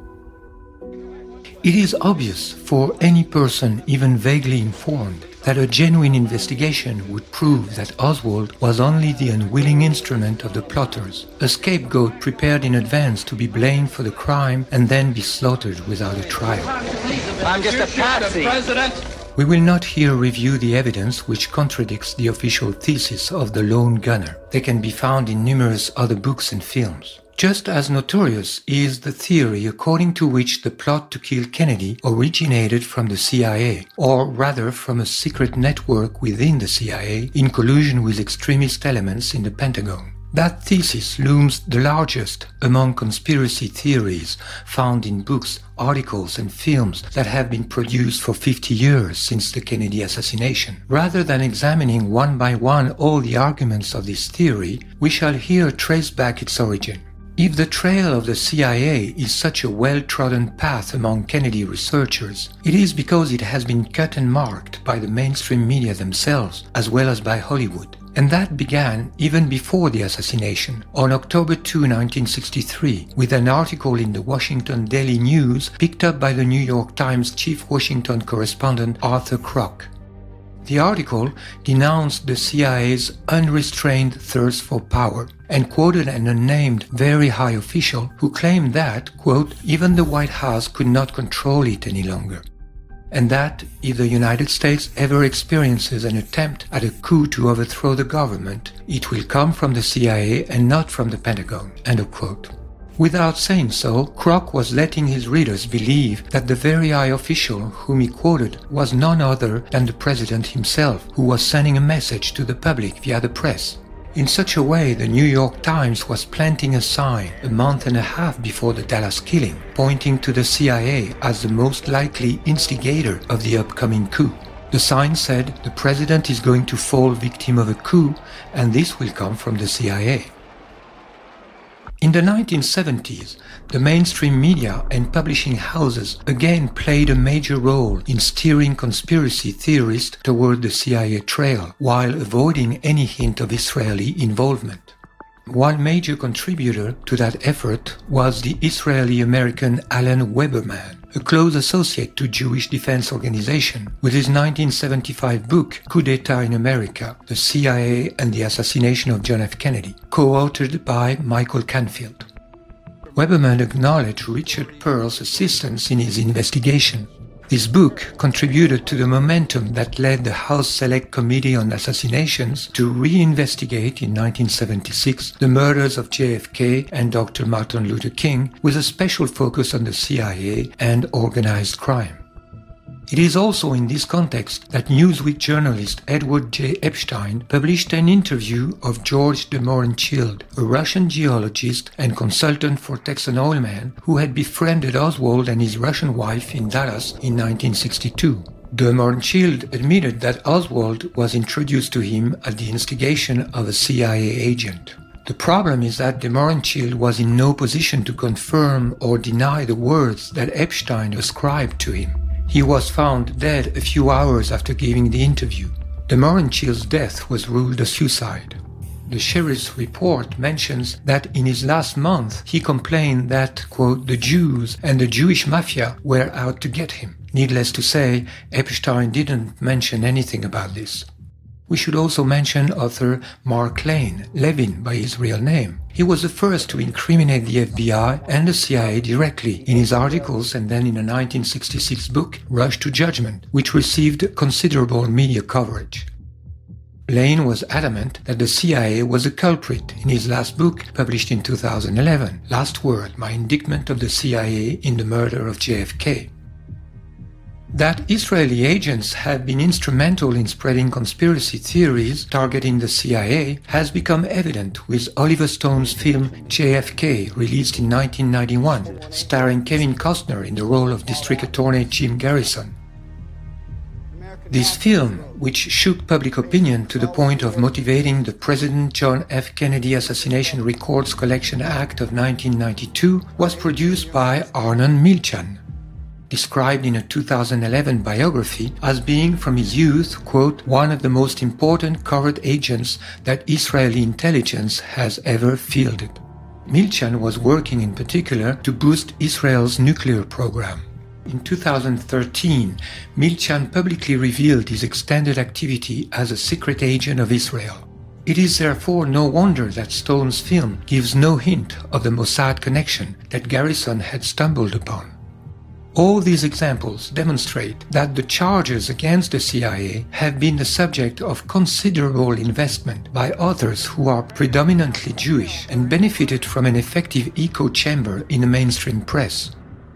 It is obvious for any person even vaguely informed that a genuine investigation would prove that Oswald was only the unwilling instrument of the plotters, a scapegoat prepared in advance to be blamed for the crime and then be slaughtered without a trial. I'm just a patsy. We will not here review the evidence which contradicts the official thesis of the lone gunner. They can be found in numerous other books and films. Just as notorious is the theory according to which the plot to kill Kennedy originated from the CIA, or rather from a secret network within the CIA in collusion with extremist elements in the Pentagon. That thesis looms the largest among conspiracy theories found in books, articles and films that have been produced for 50 years since the Kennedy assassination. Rather than examining one by one all the arguments of this theory, we shall here trace back its origin. If the trail of the CIA is such a well-trodden path among Kennedy researchers, it is because it has been cut and marked by the mainstream media themselves, as well as by Hollywood. And that began even before the assassination, on October 2, 1963, with an article in the Washington Daily News picked up by the New York Times chief Washington correspondent Arthur Kroc. The article denounced the CIA's unrestrained thirst for power and quoted an unnamed very high official who claimed that, quote, even the White House could not control it any longer, and that if the United States ever experiences an attempt at a coup to overthrow the government, it will come from the CIA and not from the Pentagon, end of quote. Without saying so, Kroc was letting his readers believe that the very high official whom he quoted was none other than the president himself, who was sending a message to the public via the press. In such a way, the New York Times was planting a sign a month and a half before the Dallas killing, pointing to the CIA as the most likely instigator of the upcoming coup. The sign said, "The president is going to fall victim of a coup, and this will come from the CIA." In the 1970s, the mainstream media and publishing houses again played a major role in steering conspiracy theorists toward the CIA trail, while avoiding any hint of Israeli involvement. One major contributor to that effort was the Israeli-American Alan Weberman, a close associate to Jewish Defense Organization, with his 1975 book Coup d'Etat in America, The CIA and the Assassination of John F. Kennedy, co-authored by Michael Canfield. Weberman acknowledged Richard Pearl's assistance in his investigation. This book contributed to the momentum that led the House Select Committee on Assassinations to reinvestigate in 1976 the murders of JFK and Dr. Martin Luther King, with a special focus on the CIA and organized crime. It is also in this context that Newsweek journalist Edward J. Epstein published an interview of George de Mohrenschildt, a Russian geologist and consultant for Texan Oilman who had befriended Oswald and his Russian wife in Dallas in 1962. De Mohrenschildt admitted that Oswald was introduced to him at the instigation of a CIA agent. The problem is that de Mohrenschildt was in no position to confirm or deny the words that Epstein ascribed to him. He was found dead a few hours after giving the interview. De Mohrenschildt's death was ruled a suicide. The sheriff's report mentions that in his last month he complained that, quote, the Jews and the Jewish mafia were out to get him. Needless to say, Epstein didn't mention anything about this. We should also mention author Mark Levin by his real name. He was the first to incriminate the FBI and the CIA directly in his articles and then in a 1966 book, Rush to Judgment, which received considerable media coverage. Lane was adamant that the CIA was a culprit in his last book, published in 2011, Last Word, My Indictment of the CIA in the Murder of JFK. That Israeli agents have been instrumental in spreading conspiracy theories targeting the CIA has become evident with Oliver Stone's film JFK, released in 1991, starring Kevin Costner in the role of District Attorney Jim Garrison. This film, which shook public opinion to the point of motivating the President John F. Kennedy Assassination Records Collection Act of 1992, was produced by Arnon Milchan, described in a 2011 biography as being from his youth, quote, one of the most important covert agents that Israeli intelligence has ever fielded. Milchan was working in particular to boost Israel's nuclear program. In 2013, Milchan publicly revealed his extended activity as a secret agent of Israel. It is therefore no wonder that Stone's film gives no hint of the Mossad connection that Garrison had stumbled upon. All these examples demonstrate that the charges against the CIA have been the subject of considerable investment by authors who are predominantly Jewish and benefited from an effective echo chamber in the mainstream press.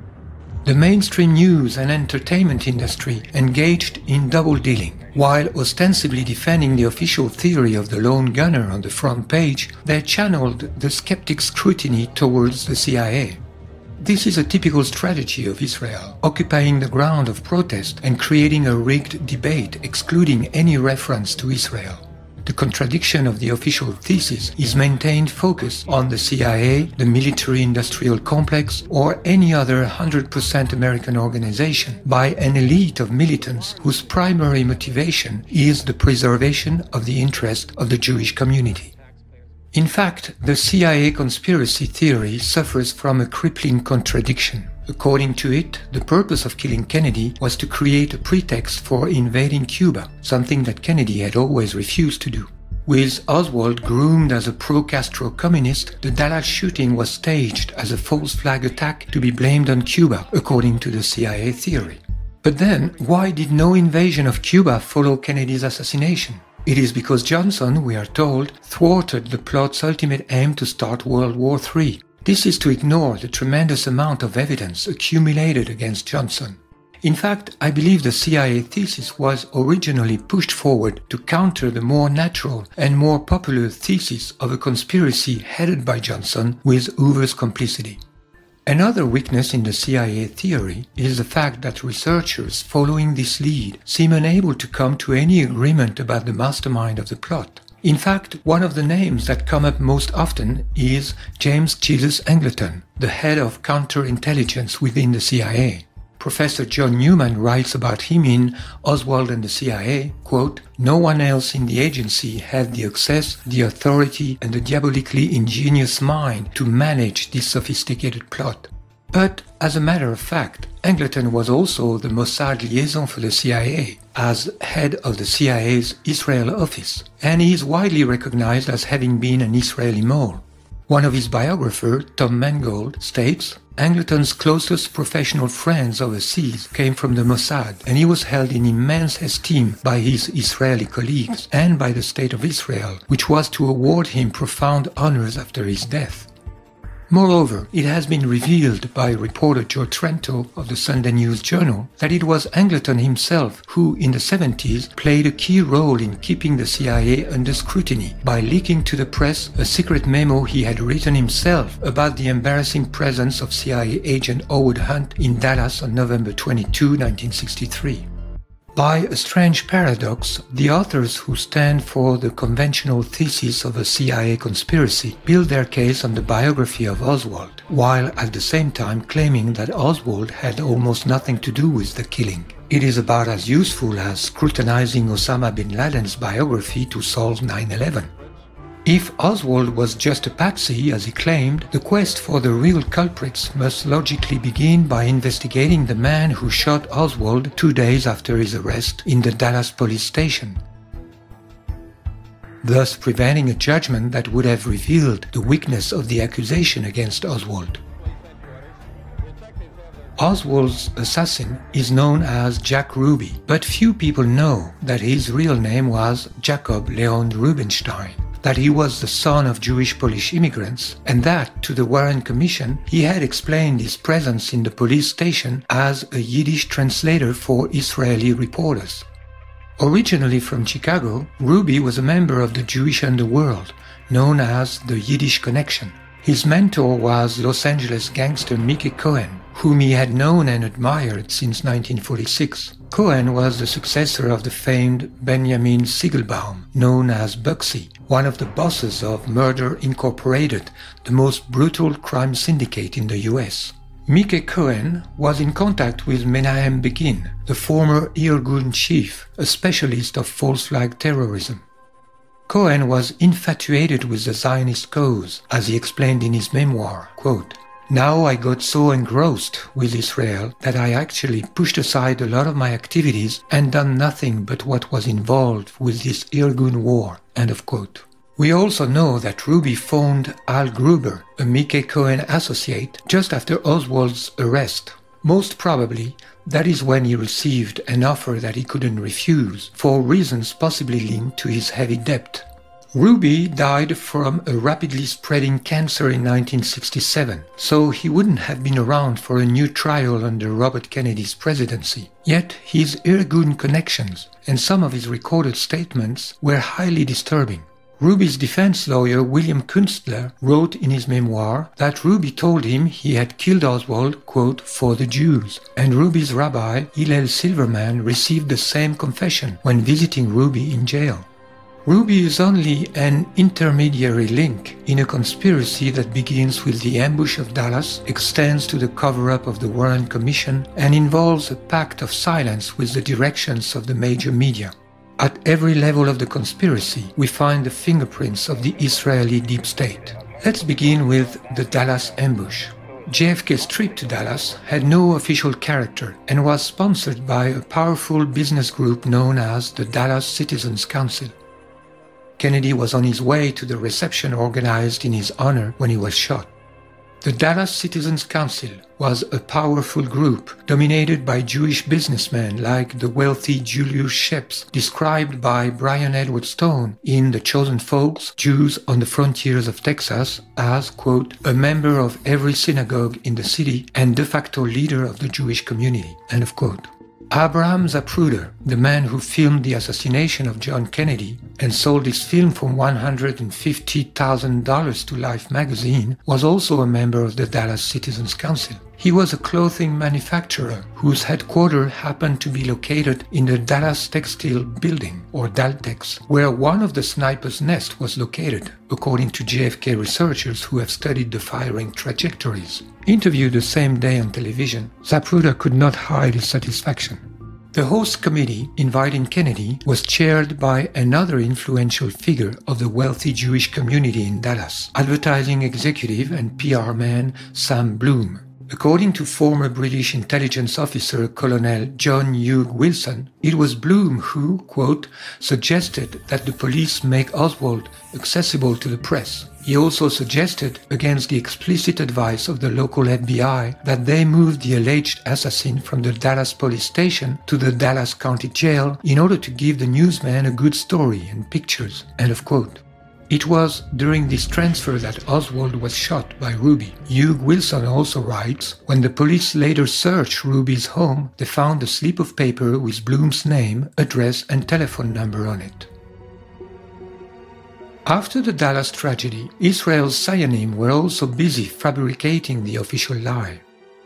The mainstream news and entertainment industry engaged in double-dealing. While ostensibly defending the official theory of the lone gunner on the front page, they channeled the skeptic's scrutiny towards the CIA. This is a typical strategy of Israel, occupying the ground of protest and creating a rigged debate excluding any reference to Israel. The contradiction of the official thesis is maintained focus on the CIA, the military-industrial complex, or any other 100% American organization by an elite of militants whose primary motivation is the preservation of the interest of the Jewish community. In fact, the CIA conspiracy theory suffers from a crippling contradiction. According to it, the purpose of killing Kennedy was to create a pretext for invading Cuba, something that Kennedy had always refused to do. With Oswald groomed as a pro-Castro communist, the Dallas shooting was staged as a false flag attack to be blamed on Cuba, according to the CIA theory. But then, why did no invasion of Cuba follow Kennedy's assassination? It is because Johnson, we are told, thwarted the plot's ultimate aim to start World War III. This is to ignore the tremendous amount of evidence accumulated against Johnson. In fact, I believe the CIA thesis was originally pushed forward to counter the more natural and more popular thesis of a conspiracy headed by Johnson with Hoover's complicity. Another weakness in the CIA theory is the fact that researchers following this lead seem unable to come to any agreement about the mastermind of the plot. In fact, one of the names that come up most often is James Jesus Angleton, the head of counterintelligence within the CIA. Professor John Newman writes about him in Oswald and the CIA, quote, "No one else in the agency had the access, the authority, and the diabolically ingenious mind to manage this sophisticated plot." But, as a matter of fact, Angleton was also the Mossad liaison for the CIA, as head of the CIA's Israel office, and he is widely recognized as having been an Israeli mole. One of his biographers, Tom Mangold, states, Angleton's closest professional friends overseas came from the Mossad, and he was held in immense esteem by his Israeli colleagues and by the State of Israel, which was to award him profound honors after his death. Moreover, it has been revealed by reporter Joe Trento of the Sunday News Journal that it was Angleton himself who, in the 70s, played a key role in keeping the CIA under scrutiny by leaking to the press a secret memo he had written himself about the embarrassing presence of CIA agent Howard Hunt in Dallas on November 22, 1963. By a strange paradox, the authors who stand for the conventional thesis of a CIA conspiracy build their case on the biography of Oswald, while at the same time claiming that Oswald had almost nothing to do with the killing. It is about as useful as scrutinizing Osama bin Laden's biography to solve 9/11. If Oswald was just a patsy, as he claimed, the quest for the real culprits must logically begin by investigating the man who shot Oswald 2 days after his arrest in the Dallas police station, thus preventing a judgment that would have revealed the weakness of the accusation against Oswald. Oswald's assassin is known as Jack Ruby, but few people know that his real name was Jacob Leon Rubinstein, that he was the son of Jewish Polish immigrants, and that, to the Warren Commission, he had explained his presence in the police station as a Yiddish translator for Israeli reporters. Originally from Chicago, Ruby was a member of the Jewish underworld, known as the Yiddish Connection. His mentor was Los Angeles gangster Mickey Cohen, whom he had known and admired since 1946. Cohen was the successor of the famed Benjamin Siegelbaum, known as Bugsy, one of the bosses of Murder Incorporated, the most brutal crime syndicate in the US. Mickey Cohen was in contact with Menahem Begin, the former Irgun chief, a specialist of false flag terrorism. Cohen was infatuated with the Zionist cause, as he explained in his memoir, quote, "Now I got so engrossed with Israel that I actually pushed aside a lot of my activities and done nothing but what was involved with this Irgun war." End of quote. We also know that Ruby phoned Al Gruber, a Mickey Cohen associate, just after Oswald's arrest. Most probably, that is when he received an offer that he couldn't refuse, for reasons possibly linked to his heavy debt. Ruby died from a rapidly spreading cancer in 1967, so he wouldn't have been around for a new trial under Robert Kennedy's presidency. Yet his Irgun connections and some of his recorded statements were highly disturbing. Ruby's defense lawyer William Kunstler wrote in his memoir that Ruby told him he had killed Oswald, quote, "for the Jews," and Ruby's rabbi Hillel Silverman received the same confession when visiting Ruby in jail. Ruby is only an intermediary link in a conspiracy that begins with the ambush of Dallas, extends to the cover-up of the Warren Commission, and involves a pact of silence with the directions of the major media. At every level of the conspiracy, we find the fingerprints of the Israeli deep state. Let's begin with the Dallas ambush. JFK's trip to Dallas had no official character and was sponsored by a powerful business group known as the Dallas Citizens Council. Kennedy was on his way to the reception organized in his honor when he was shot. The Dallas Citizens Council was a powerful group dominated by Jewish businessmen like the wealthy Julius Sheps, described by Brian Edward Stone in The Chosen Folks, Jews on the Frontiers of Texas as, quote, "a member of every synagogue in the city and de facto leader of the Jewish community," end of quote. Abraham Zapruder, the man who filmed the assassination of John Kennedy and sold his film for $150,000 to Life magazine, was also a member of the Dallas Citizens Council. He was a clothing manufacturer whose headquarters happened to be located in the Dallas Textile Building, or Daltex, where one of the snipers' nests was located, according to JFK researchers who have studied the firing trajectories. Interviewed the same day on television, Zapruder could not hide his satisfaction. The host committee inviting Kennedy was chaired by another influential figure of the wealthy Jewish community in Dallas, advertising executive and PR man Sam Bloom. According to former British intelligence officer Colonel John Hugh Wilson, it was Bloom who, quote, suggested that the police make Oswald accessible to the press. He also suggested, against the explicit advice of the local FBI, that they move the alleged assassin from the Dallas police station to the Dallas County Jail in order to give the newsman a good story and pictures, end of quote. It was during this transfer that Oswald was shot by Ruby. Hugh Wilson also writes, when the police later searched Ruby's home, they found a slip of paper with Bloom's name, address and telephone number on it. After the Dallas tragedy, Israel's Zionim were also busy fabricating the official lie.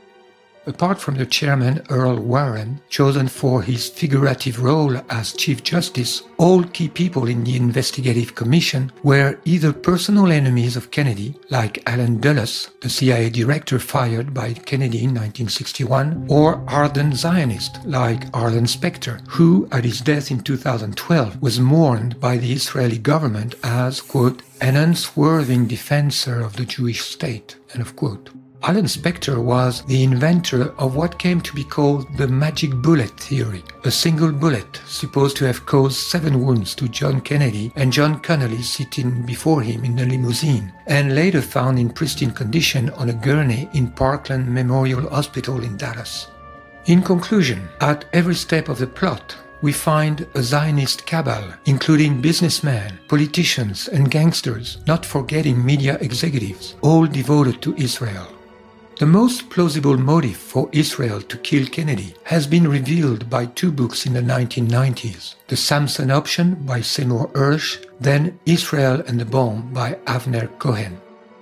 Apart from the chairman Earl Warren, chosen for his figurative role as Chief Justice, all key people in the investigative commission were either personal enemies of Kennedy, like Allen Dulles, the CIA director fired by Kennedy in 1961, or ardent Zionists, like Arlen Specter, who, at his death in 2012, was mourned by the Israeli government as, quote, an unswerving defender of the Jewish state, end of quote. Arlen Specter was the inventor of what came to be called the magic bullet theory, a single bullet supposed to have caused 7 wounds to John Kennedy and John Connally sitting before him in the limousine, and later found in pristine condition on a gurney in Parkland Memorial Hospital in Dallas. In conclusion, at every step of the plot, we find a Zionist cabal, including businessmen, politicians and gangsters, not forgetting media executives, all devoted to Israel. The most plausible motive for Israel to kill Kennedy has been revealed by 2 books in the 1990s, The Samson Option by Seymour Hersh, then Israel and the Bomb by Avner Cohen.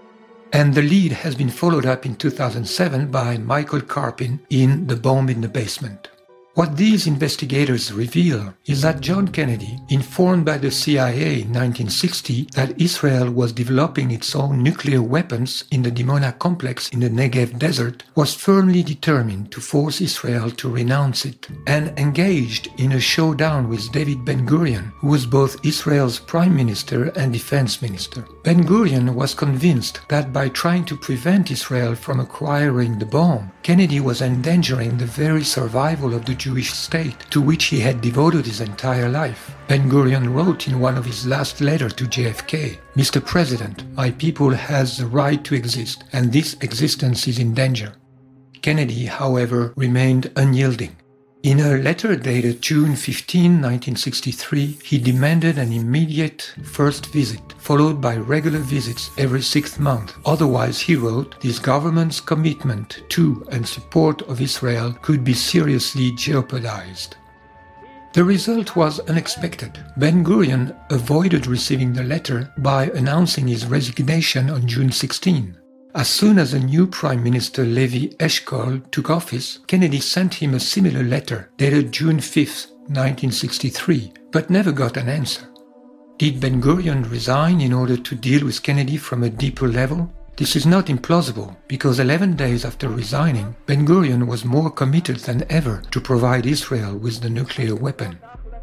And the lead has been followed up in 2007 by Michael Karpin in The Bomb in the Basement. What these investigators reveal is that John Kennedy, informed by the CIA in 1960 that Israel was developing its own nuclear weapons in the Dimona complex in the Negev desert, was firmly determined to force Israel to renounce it, and engaged in a showdown with David Ben-Gurion, who was both Israel's prime minister and defense minister. Ben-Gurion was convinced that by trying to prevent Israel from acquiring the bomb, Kennedy was endangering the very survival of the Jewish state, to which he had devoted his entire life. Ben-Gurion wrote in one of his last letters to JFK, Mr. President, my people has the right to exist, and this existence is in danger. Kennedy, however, remained unyielding. In a letter dated June 15, 1963, he demanded an immediate first visit, followed by regular visits every 6th month. Otherwise, he wrote, this government's commitment to and support of Israel could be seriously jeopardized. The result was unexpected. Ben-Gurion avoided receiving the letter by announcing his resignation on June 16. As soon as the new Prime Minister Levi Eshkol took office, Kennedy sent him a similar letter dated June 5, 1963, but never got an answer. Did Ben-Gurion resign in order to deal with Kennedy from a deeper level? This is not implausible, because 11 days after resigning, Ben-Gurion was more committed than ever to provide Israel with the nuclear weapon.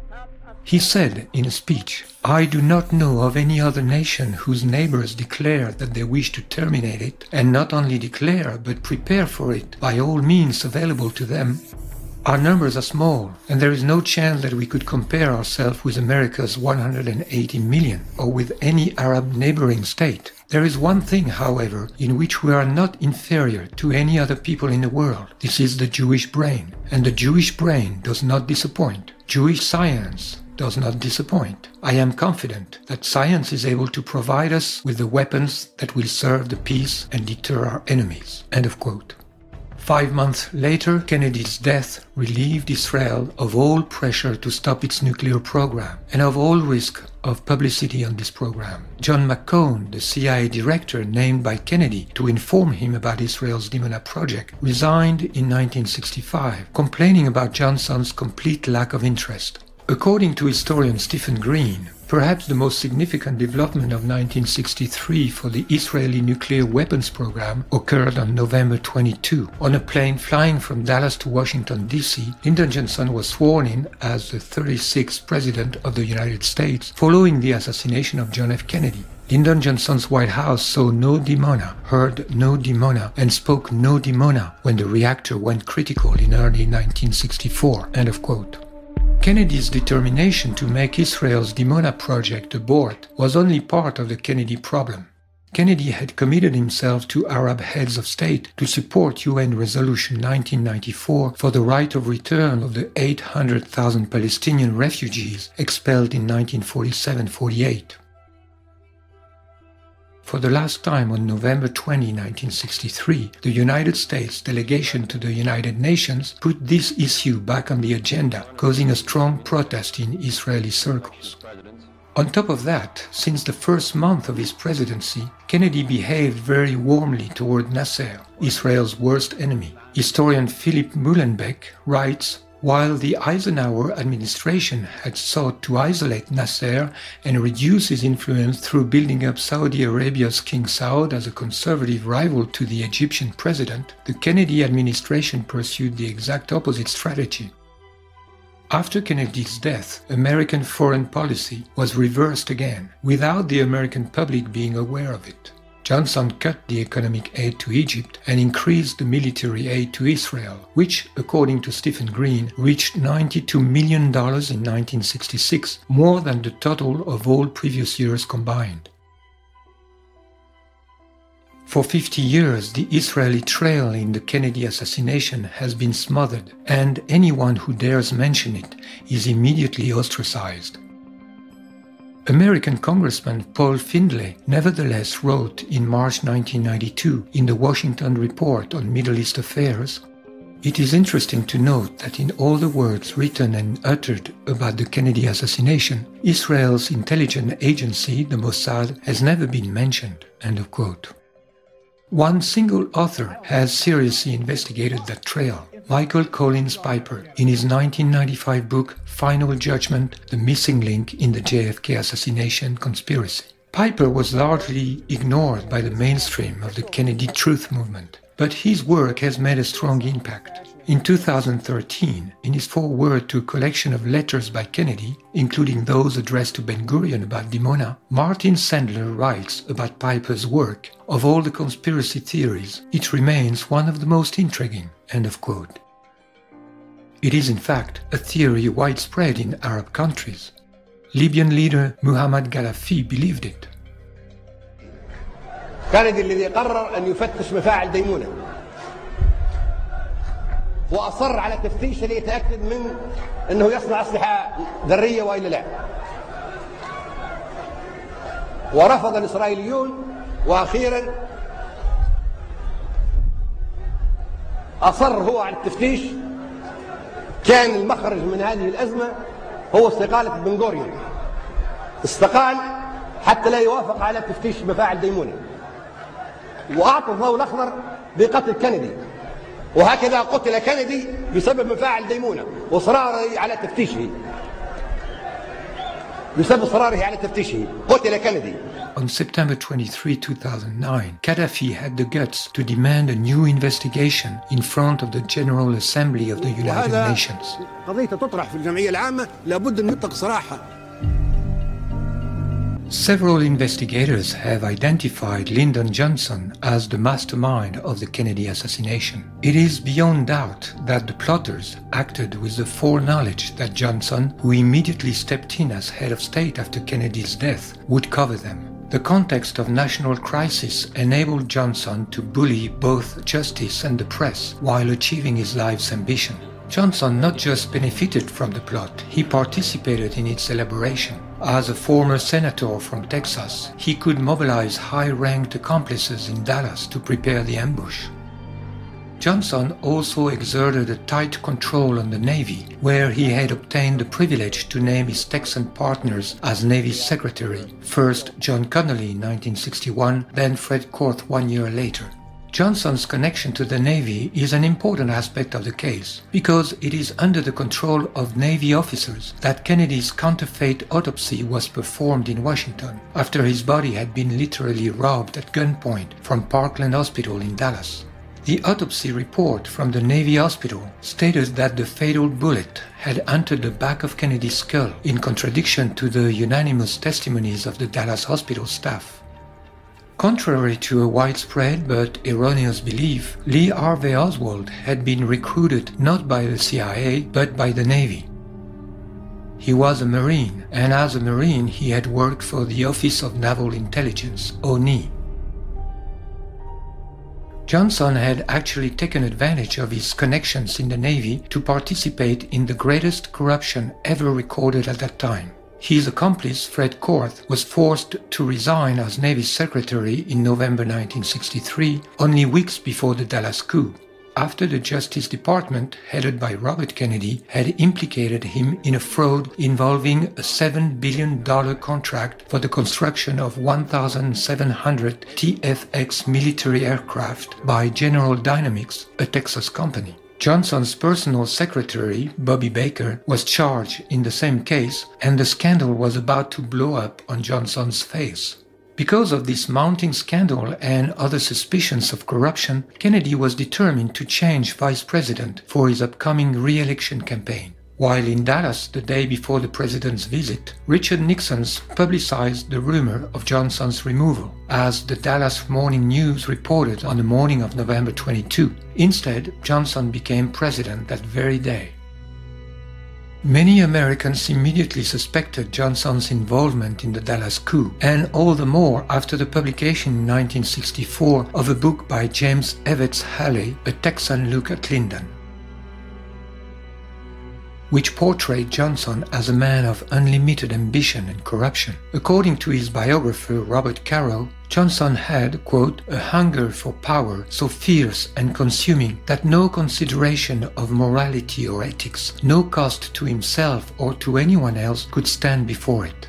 He said in a speech, I do not know of any other nation whose neighbors declare that they wish to terminate it, and not only declare, but prepare for it by all means available to them. Our numbers are small, and there is no chance that we could compare ourselves with America's 180 million, or with any Arab neighboring state. There is one thing, however, in which we are not inferior to any other people in the world. This is the Jewish brain, and the Jewish brain does not disappoint. Jewish science does not disappoint. I am confident that science is able to provide us with the weapons that will serve the peace and deter our enemies. End of quote. 5 months later, Kennedy's death relieved Israel of all pressure to stop its nuclear program and of all risk of publicity on this program. John McCone, the CIA director named by Kennedy to inform him about Israel's Dimona project, resigned in 1965, complaining about Johnson's complete lack of interest. According to historian Stephen Green, perhaps the most significant development of 1963 for the Israeli nuclear weapons program occurred on November 22. On a plane flying from Dallas to Washington, D.C., Lyndon Johnson was sworn in as the 36th President of the United States following the assassination of John F. Kennedy. Lyndon Johnson's White House saw no Dimona, heard no Dimona, and spoke no Dimona when the reactor went critical in early 1964. End of quote. Kennedy's determination to make Israel's Dimona project abort was only part of the Kennedy problem. Kennedy had committed himself to Arab heads of state to support UN Resolution 1994 for the right of return of the 800,000 Palestinian refugees expelled in 1947-48. For the last time on November 20, 1963, the United States delegation to the United Nations put this issue back on the agenda, causing a strong protest in Israeli circles. On top of that, since the first month of his presidency, Kennedy behaved very warmly toward Nasser, Israel's worst enemy. Historian Philip Muhlenbeck writes, while the Eisenhower administration had sought to isolate Nasser and reduce his influence through building up Saudi Arabia's King Saud as a conservative rival to the Egyptian president, the Kennedy administration pursued the exact opposite strategy. After Kennedy's death, American foreign policy was reversed again, without the American public being aware of it. Johnson cut the economic aid to Egypt and increased the military aid to Israel, which, according to Stephen Green, reached $92 million in 1966, more than the total of all previous years combined. For 50 years, the Israeli trail in the Kennedy assassination has been smothered, and anyone who dares mention it is immediately ostracized. American Congressman Paul Findlay nevertheless wrote in March 1992 in the Washington Report on Middle East Affairs, "It is interesting to note that in all the words written and uttered about the Kennedy assassination, Israel's intelligence agency, the Mossad, has never been mentioned." End of quote. One single author has seriously investigated that trail, Michael Collins Piper, in his 1995 book Final Judgment, The Missing Link in the JFK Assassination Conspiracy. Piper was largely ignored by the mainstream of the Kennedy Truth Movement, but his work has made a strong impact. In 2013, in his foreword to a collection of letters by Kennedy, including those addressed to Ben-Gurion about Dimona, Martin Sandler writes about Piper's work, "Of all the conspiracy theories, it remains one of the most intriguing." End of quote. It is in fact a theory widespread in Arab countries. Libyan leader Muhammad Gaddafi believed it. كندي الذي قرر أن يفتش مفاعل ديمونة وأصر على تفتيشه ليتأكد من أنه يصنع أسلحة ذرية وإلا لا، ورفض الإسرائيليون، وأخيرا أصر هو على التفتيش. كان المخرج من هذه الأزمة هو استقالة بن-غوريون، استقال حتى لا يوافق على تفتيش مفاعل ديمونة، وأعطى الضوء الأخضر بقتل كندي، وهكذا قتل كندي بسبب مفاعل ديمونة وإصراره على تفتيشه. بسبب إصراره على تفتيشه قتل كندي. On September 23, 2009, Gaddafi had the guts to demand a new investigation in front of the General Assembly of the United Nations. قضية تطرح في الجمعية العامة لابد أن يطلق صراحة. Several investigators have identified Lyndon Johnson as the mastermind of the Kennedy assassination. It is beyond doubt that the plotters acted with the foreknowledge that Johnson, who immediately stepped in as head of state after Kennedy's death, would cover them. The context of national crisis enabled Johnson to bully both justice and the press while achieving his life's ambition. Johnson not just benefited from the plot, he participated in its elaboration. As a former senator from Texas, he could mobilize high-ranked accomplices in Dallas to prepare the ambush. Johnson also exerted a tight control on the Navy, where he had obtained the privilege to name his Texan partners as Navy Secretary, first John Connolly in 1961, then Fred Korth 1 year later. Johnson's connection to the Navy is an important aspect of the case, because it is under the control of Navy officers that Kennedy's counterfeit autopsy was performed in Washington, after his body had been literally robbed at gunpoint from Parkland Hospital in Dallas. The autopsy report from the Navy hospital stated that the fatal bullet had entered the back of Kennedy's skull, in contradiction to the unanimous testimonies of the Dallas hospital staff. Contrary to a widespread but erroneous belief, Lee Harvey Oswald had been recruited not by the CIA but by the Navy. He was a Marine, and as a Marine he had worked for the Office of Naval Intelligence, ONI. Johnson had actually taken advantage of his connections in the Navy to participate in the greatest corruption ever recorded at that time. His accomplice, Fred Korth, was forced to resign as Navy Secretary in November 1963, only weeks before the Dallas coup, after the Justice Department, headed by Robert Kennedy, had implicated him in a fraud involving a $7 billion contract for the construction of 1,700 TFX military aircraft by General Dynamics, a Texas company. Johnson's personal secretary, Bobby Baker, was charged in the same case, and the scandal was about to blow up on Johnson's face. Because of this mounting scandal and other suspicions of corruption, Kennedy was determined to change vice president for his upcoming re-election campaign. While in Dallas the day before the president's visit, Richard Nixon publicized the rumor of Johnson's removal, as the Dallas Morning News reported on the morning of November 22. Instead, Johnson became president that very day. Many Americans immediately suspected Johnson's involvement in the Dallas coup, and all the more after the publication in 1964 of a book by James Evetts Haley, A Texan Look at Lyndon, which portrayed Johnson as a man of unlimited ambition and corruption. According to his biographer Robert Caro, Johnson had, quote, a hunger for power so fierce and consuming that no consideration of morality or ethics, no cost to himself or to anyone else could stand before it.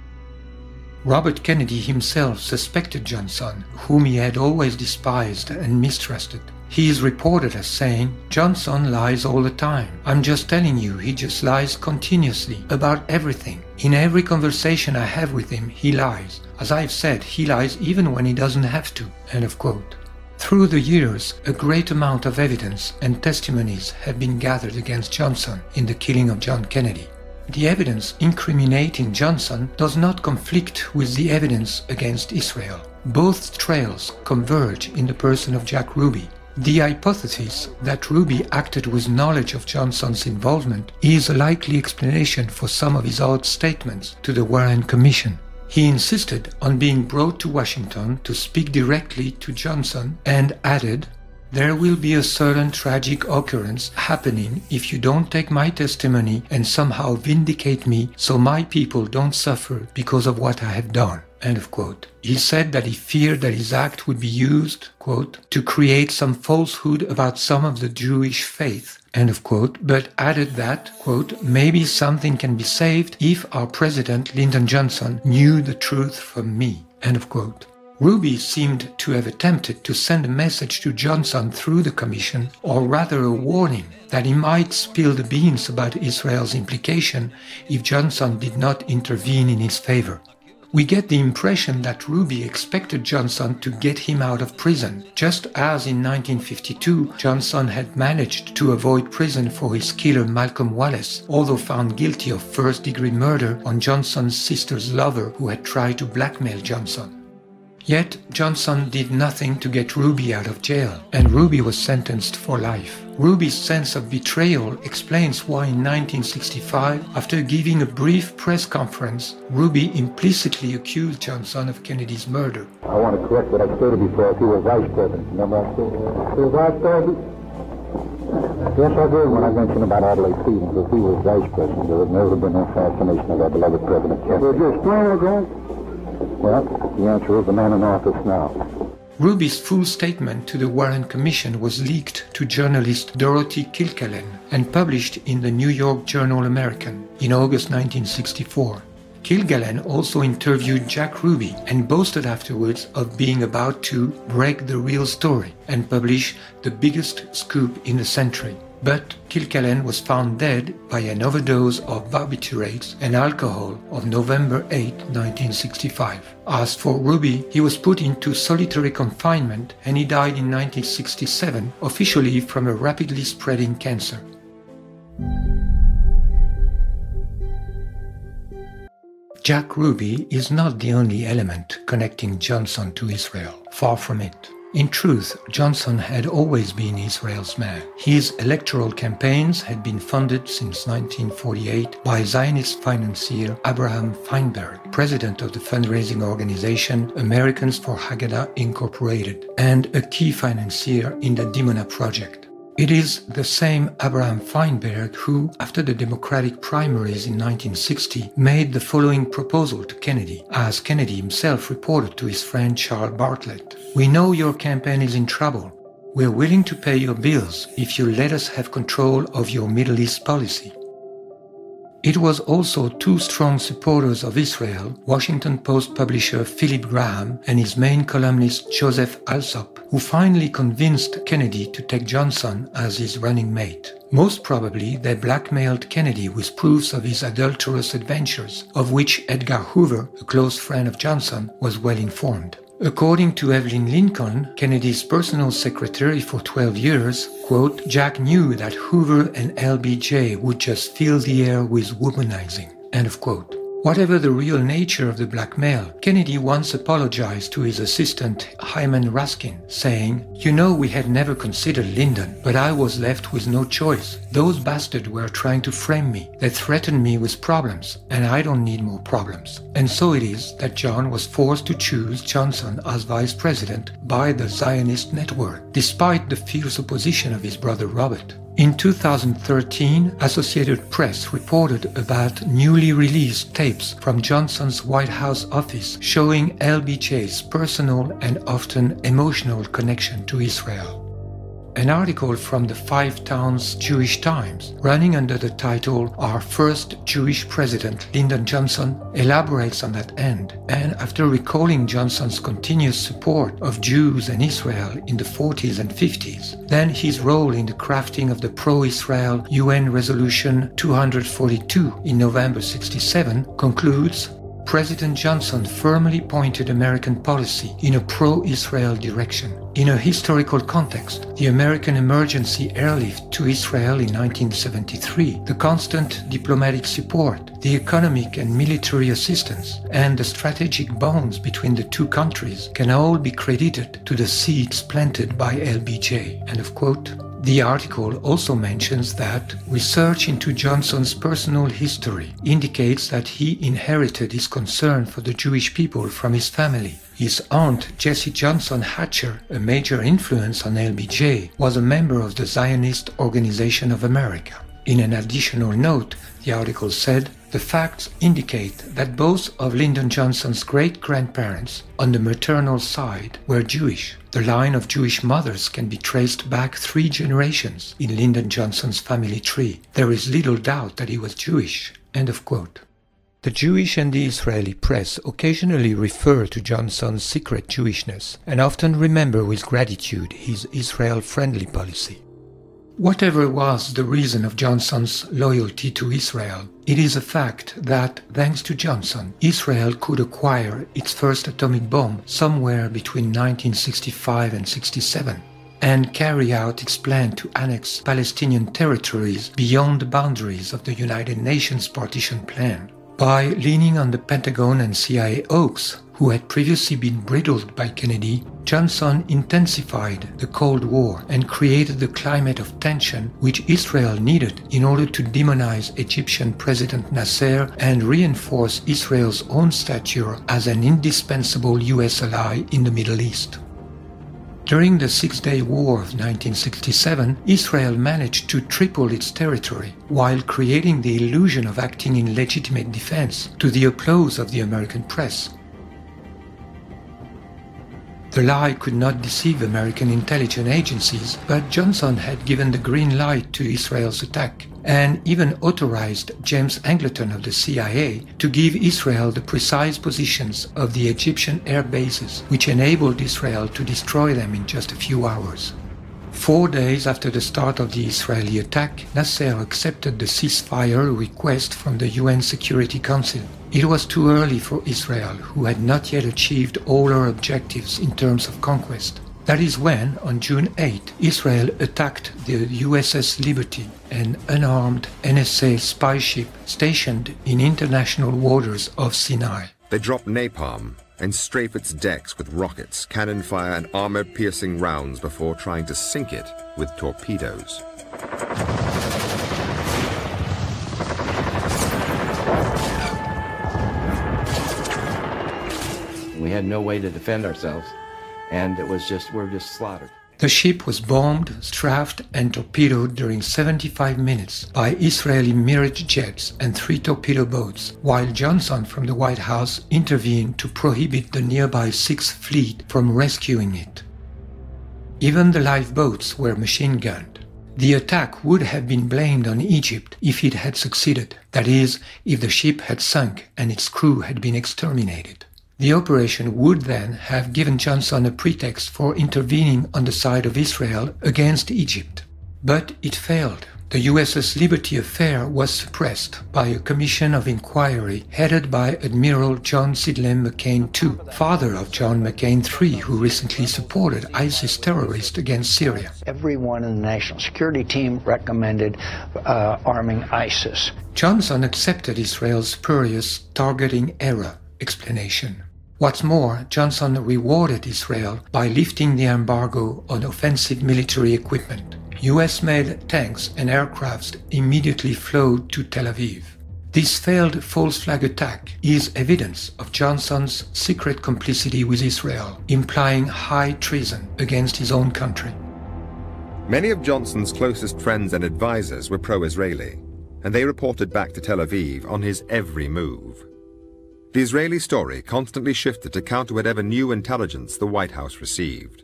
Robert Kennedy himself suspected Johnson, whom he had always despised and mistrusted. He is reported as saying, "Johnson lies all the time. I'm just telling you, he just lies continuously about everything. In every conversation I have with him, he lies. As I've said, he lies even when he doesn't have to." End of quote. Through the years, a great amount of evidence and testimonies have been gathered against Johnson in the killing of John Kennedy. The evidence incriminating Johnson does not conflict with the evidence against Israel. Both trails converge in the person of Jack Ruby. The hypothesis that Ruby acted with knowledge of Johnson's involvement is a likely explanation for some of his odd statements to the Warren Commission. He insisted on being brought to Washington to speak directly to Johnson and added, "There will be a certain tragic occurrence happening if you don't take my testimony and somehow vindicate me so my people don't suffer because of what I have done." End of quote. He said that he feared that his act would be used, quote, to create some falsehood about some of the Jewish faith, end of quote, but added that, quote, maybe something can be saved if our president, Lyndon Johnson, knew the truth from me, end of quote. Ruby seemed to have attempted to send a message to Johnson through the commission, or rather a warning that he might spill the beans about Israel's implication if Johnson did not intervene in his favor. We get the impression that Ruby expected Johnson to get him out of prison, just as in 1952 Johnson had managed to avoid prison for his killer Malcolm Wallace, although found guilty of first-degree murder on Johnson's sister's lover who had tried to blackmail Johnson. Yet Johnson did nothing to get Ruby out of jail, and Ruby was sentenced for life. Ruby's sense of betrayal explains why in 1965, after giving a brief press conference, Ruby implicitly accused Johnson of Kennedy's murder. I want to correct what I stated before. If he was vice president, remember I said he was vice president? Yes, I did when I mentioned about Adlai Stevens. If he was vice president, there would never have been an assassination of our beloved President Kennedy. Would you explain it, Grant? Well, the answer is the man in office now. Ruby's full statement to the Warren Commission was leaked to journalist Dorothy Kilgallen and published in the New York Journal American in August 1964. Kilgallen also interviewed Jack Ruby and boasted afterwards of being about to break the real story and publish the biggest scoop in the century. But Kilgallen was found dead by an overdose of barbiturates and alcohol on November 8, 1965. As for Ruby, he was put into solitary confinement and he died in 1967, officially from a rapidly spreading cancer. Jack Ruby is not the only element connecting Johnson to Israel. Far from it. In truth, Johnson had always been Israel's man. His electoral campaigns had been funded since 1948 by Zionist financier Abraham Feinberg, president of the fundraising organization Americans for Haggadah Incorporated, and a key financier in the Dimona Project. It is the same Abraham Feinberg who, after the Democratic primaries in 1960, made the following proposal to Kennedy, as Kennedy himself reported to his friend Charles Bartlett. "We know your campaign is in trouble. We're willing to pay your bills if you let us have control of your Middle East policy." It was also two strong supporters of Israel, Washington Post publisher Philip Graham and his main columnist Joseph Alsop, who finally convinced Kennedy to take Johnson as his running mate. Most probably, they blackmailed Kennedy with proofs of his adulterous adventures, of which Edgar Hoover, a close friend of Johnson, was well informed. According to Evelyn Lincoln, Kennedy's personal secretary for 12 years, quote, "Jack knew that Hoover and LBJ would just fill the air with womanizing," end of quote. Whatever the real nature of the blackmail, Kennedy once apologized to his assistant Hyman Raskin, saying, "You know, we had never considered Lyndon, but I was left with no choice. Those bastards were trying to frame me. They threatened me with problems, and I don't need more problems." And so it is that John was forced to choose Johnson as vice president by the Zionist network, despite the fierce opposition of his brother Robert. In 2013, Associated Press reported about newly released tapes from Johnson's White House office showing LBJ's personal and often emotional connection to Israel. An article from the Five Towns Jewish Times, running under the title "Our First Jewish President, Lyndon Johnson," elaborates on that end, and after recalling Johnson's continuous support of Jews and Israel in the 40s and 50s, then his role in the crafting of the pro-Israel UN Resolution 242 in November 1967, concludes, "President Johnson firmly pointed American policy in a pro-Israel direction. In a historical context, the American emergency airlift to Israel in 1973, the constant diplomatic support, the economic and military assistance, and the strategic bonds between the two countries can all be credited to the seeds planted by LBJ." End of quote. The article also mentions that research into Johnson's personal history indicates that he inherited his concern for the Jewish people from his family. His aunt, Jessie Johnson Hatcher, a major influence on LBJ, was a member of the Zionist Organization of America. In an additional note, the article said, "The facts indicate that both of Lyndon Johnson's great-grandparents on the maternal side were Jewish. The line of Jewish mothers can be traced back 3 generations in Lyndon Johnson's family tree. There is little doubt that he was Jewish." End of quote. The Jewish and the Israeli press occasionally refer to Johnson's secret Jewishness and often remember with gratitude his Israel-friendly policy. Whatever was the reason of Johnson's loyalty to Israel, it is a fact that, thanks to Johnson, Israel could acquire its first atomic bomb somewhere between 1965 and 67, and carry out its plan to annex Palestinian territories beyond the boundaries of the United Nations partition plan. By leaning on the Pentagon and CIA hawks, who had previously been bridled by Kennedy, Johnson intensified the Cold War and created the climate of tension which Israel needed in order to demonize Egyptian President Nasser and reinforce Israel's own stature as an indispensable US ally in the Middle East. During the Six-Day War of 1967, Israel managed to triple its territory while creating the illusion of acting in legitimate defense to the applause of the American press. The lie could not deceive American intelligence agencies, but Johnson had given the green light to Israel's attack, and even authorized James Angleton of the CIA to give Israel the precise positions of the Egyptian air bases, which enabled Israel to destroy them in just a few hours. 4 days after the start of the Israeli attack, Nasser accepted the ceasefire request from the UN Security Council. It was too early for Israel, who had not yet achieved all her objectives in terms of conquest. That is when, on June 8, Israel attacked the USS Liberty, an unarmed NSA spy ship stationed in international waters of Sinai. They dropped napalm and strafe its decks with rockets, cannon fire, and armor-piercing rounds before trying to sink it with torpedoes. We had no way to defend ourselves, and we're just slaughtered. The ship was bombed, strafed, and torpedoed during 75 minutes by Israeli Mirage jets and 3 torpedo boats, while Johnson from the White House intervened to prohibit the nearby 6th Fleet from rescuing it. Even the lifeboats were machine-gunned. The attack would have been blamed on Egypt if it had succeeded, that is, if the ship had sunk and its crew had been exterminated. The operation would then have given Johnson a pretext for intervening on the side of Israel against Egypt. But it failed. The USS Liberty affair was suppressed by a commission of inquiry headed by Admiral John Sidney McCain II, father of John McCain III, who recently supported ISIS terrorists against Syria. Everyone in the national security team recommended arming ISIS. Johnson accepted Israel's spurious targeting error explanation. What's more, Johnson rewarded Israel by lifting the embargo on offensive military equipment. US-made tanks and aircrafts immediately flowed to Tel Aviv. This failed false flag attack is evidence of Johnson's secret complicity with Israel, implying high treason against his own country. Many of Johnson's closest friends and advisors were pro-Israeli, and they reported back to Tel Aviv on his every move. The Israeli story constantly shifted to counter whatever new intelligence the White House received.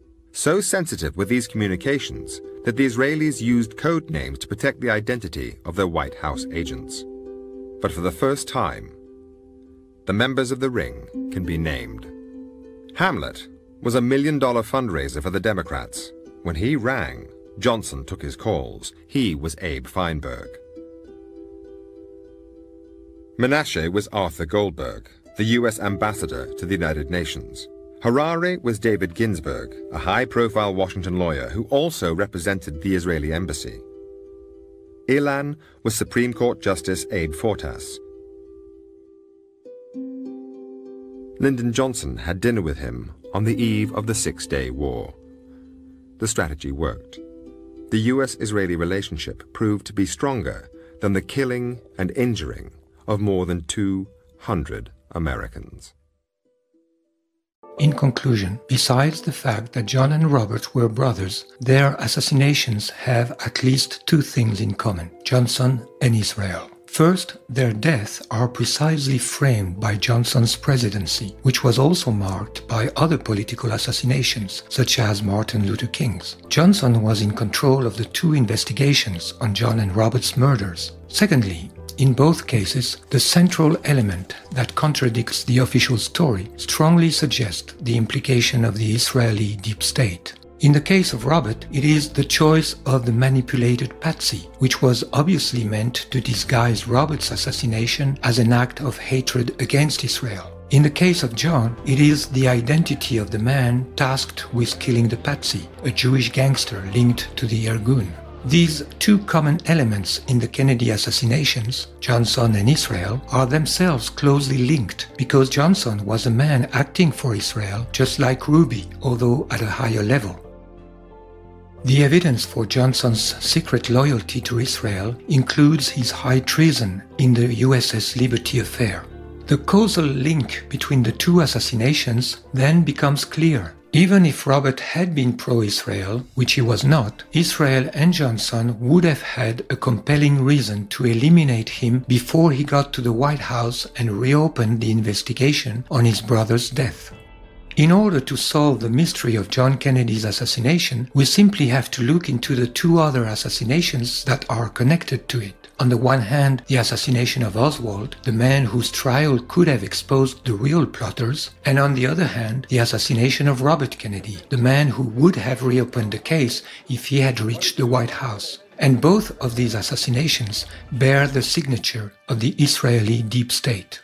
So sensitive were these communications that the Israelis used code names to protect the identity of their White House agents. But for the first time, the members of the ring can be named. Hamlet was a $1 million fundraiser for the Democrats. When he rang, Johnson took his calls. He was Abe Feinberg. Menashe was Arthur Goldberg, the U.S. ambassador to the United Nations. Harare was David Ginsburg, a high-profile Washington lawyer who also represented the Israeli embassy. Ilan was Supreme Court Justice Abe Fortas. Lyndon Johnson had dinner with him on the eve of the Six-Day War. The strategy worked. The U.S.-Israeli relationship proved to be stronger than the killing and injuring of more than 200 Americans. In conclusion, besides the fact that John and Robert were brothers, their assassinations have at least 2 things in common: Johnson and Israel. First, their deaths are precisely framed by Johnson's presidency, which was also marked by other political assassinations, such as Martin Luther King's. Johnson was in control of the 2 investigations on John and Robert's murders. Secondly, in both cases, the central element that contradicts the official story strongly suggests the implication of the Israeli deep state. In the case of Robert, it is the choice of the manipulated patsy, which was obviously meant to disguise Robert's assassination as an act of hatred against Israel. In the case of John, it is the identity of the man tasked with killing the patsy, a Jewish gangster linked to the Irgun. These 2 common elements in the Kennedy assassinations, Johnson and Israel, are themselves closely linked because Johnson was a man acting for Israel just like Ruby, although at a higher level. The evidence for Johnson's secret loyalty to Israel includes his high treason in the USS Liberty affair. The causal link between the 2 assassinations then becomes clear. Even if Robert had been pro-Israel, which he was not, Israel and Johnson would have had a compelling reason to eliminate him before he got to the White House and reopened the investigation on his brother's death. In order to solve the mystery of John Kennedy's assassination, we simply have to look into the two other assassinations that are connected to it. On the one hand, the assassination of Oswald, the man whose trial could have exposed the real plotters, and on the other hand, the assassination of Robert Kennedy, the man who would have reopened the case if he had reached the White House. And both of these assassinations bear the signature of the Israeli deep state.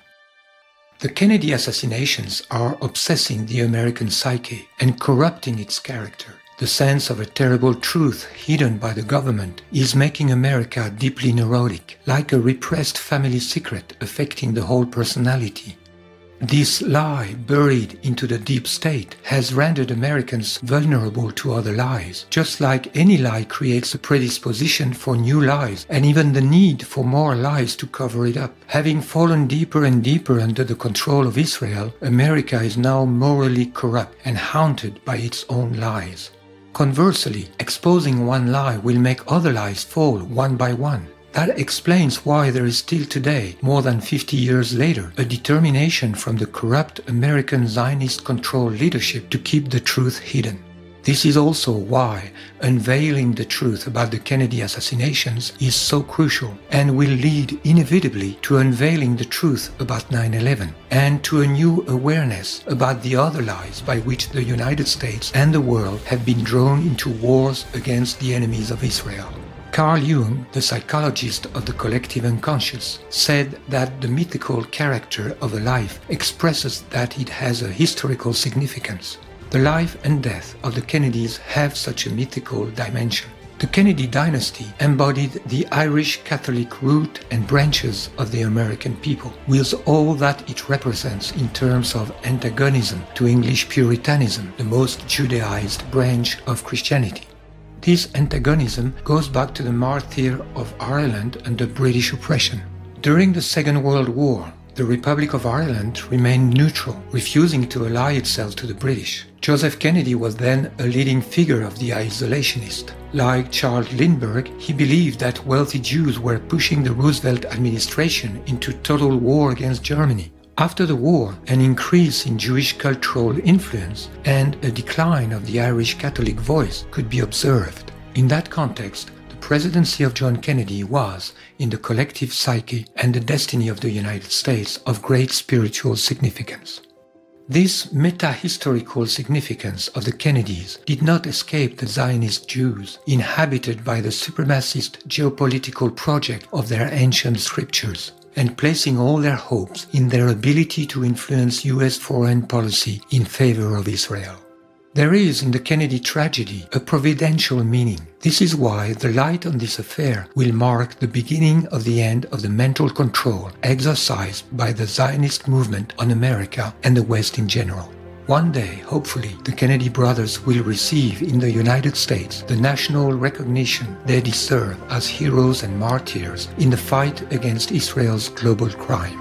The Kennedy assassinations are obsessing the American psyche and corrupting its character. The sense of a terrible truth hidden by the government is making America deeply neurotic, like a repressed family secret affecting the whole personality. This lie, buried into the deep state, has rendered Americans vulnerable to other lies, just like any lie creates a predisposition for new lies and even the need for more lies to cover it up. Having fallen deeper and deeper under the control of Israel, America is now morally corrupt and haunted by its own lies. Conversely, exposing one lie will make other lies fall one by one. That explains why there is still today, more than 50 years later, a determination from the corrupt American Zionist-controlled leadership to keep the truth hidden. This is also why unveiling the truth about the Kennedy assassinations is so crucial and will lead inevitably to unveiling the truth about 9/11 and to a new awareness about the other lies by which the United States and the world have been drawn into wars against the enemies of Israel. Carl Jung, the psychologist of the collective unconscious, said that the mythical character of a life expresses that it has a historical significance. The life and death of the Kennedys have such a mythical dimension. The Kennedy dynasty embodied the Irish Catholic root and branches of the American people, with all that it represents in terms of antagonism to English Puritanism, the most Judaized branch of Christianity. This antagonism goes back to the martyr of Ireland under British oppression. During the Second World War, the Republic of Ireland remained neutral, refusing to ally itself to the British. Joseph Kennedy was then a leading figure of the isolationist. Like Charles Lindbergh, he believed that wealthy Jews were pushing the Roosevelt administration into total war against Germany. After the war, an increase in Jewish cultural influence and a decline of the Irish Catholic voice could be observed. In that context, the presidency of John Kennedy was, in the collective psyche and the destiny of the United States, of great spiritual significance. This meta-historical significance of the Kennedys did not escape the Zionist Jews, inhabited by the supremacist geopolitical project of their ancient scriptures, and placing all their hopes in their ability to influence US foreign policy in favor of Israel. There is in the Kennedy tragedy a providential meaning. This is why the light on this affair will mark the beginning of the end of the mental control exercised by the Zionist movement on America and the West in general. One day, hopefully, the Kennedy brothers will receive in the United States the national recognition they deserve as heroes and martyrs in the fight against Israel's global crime.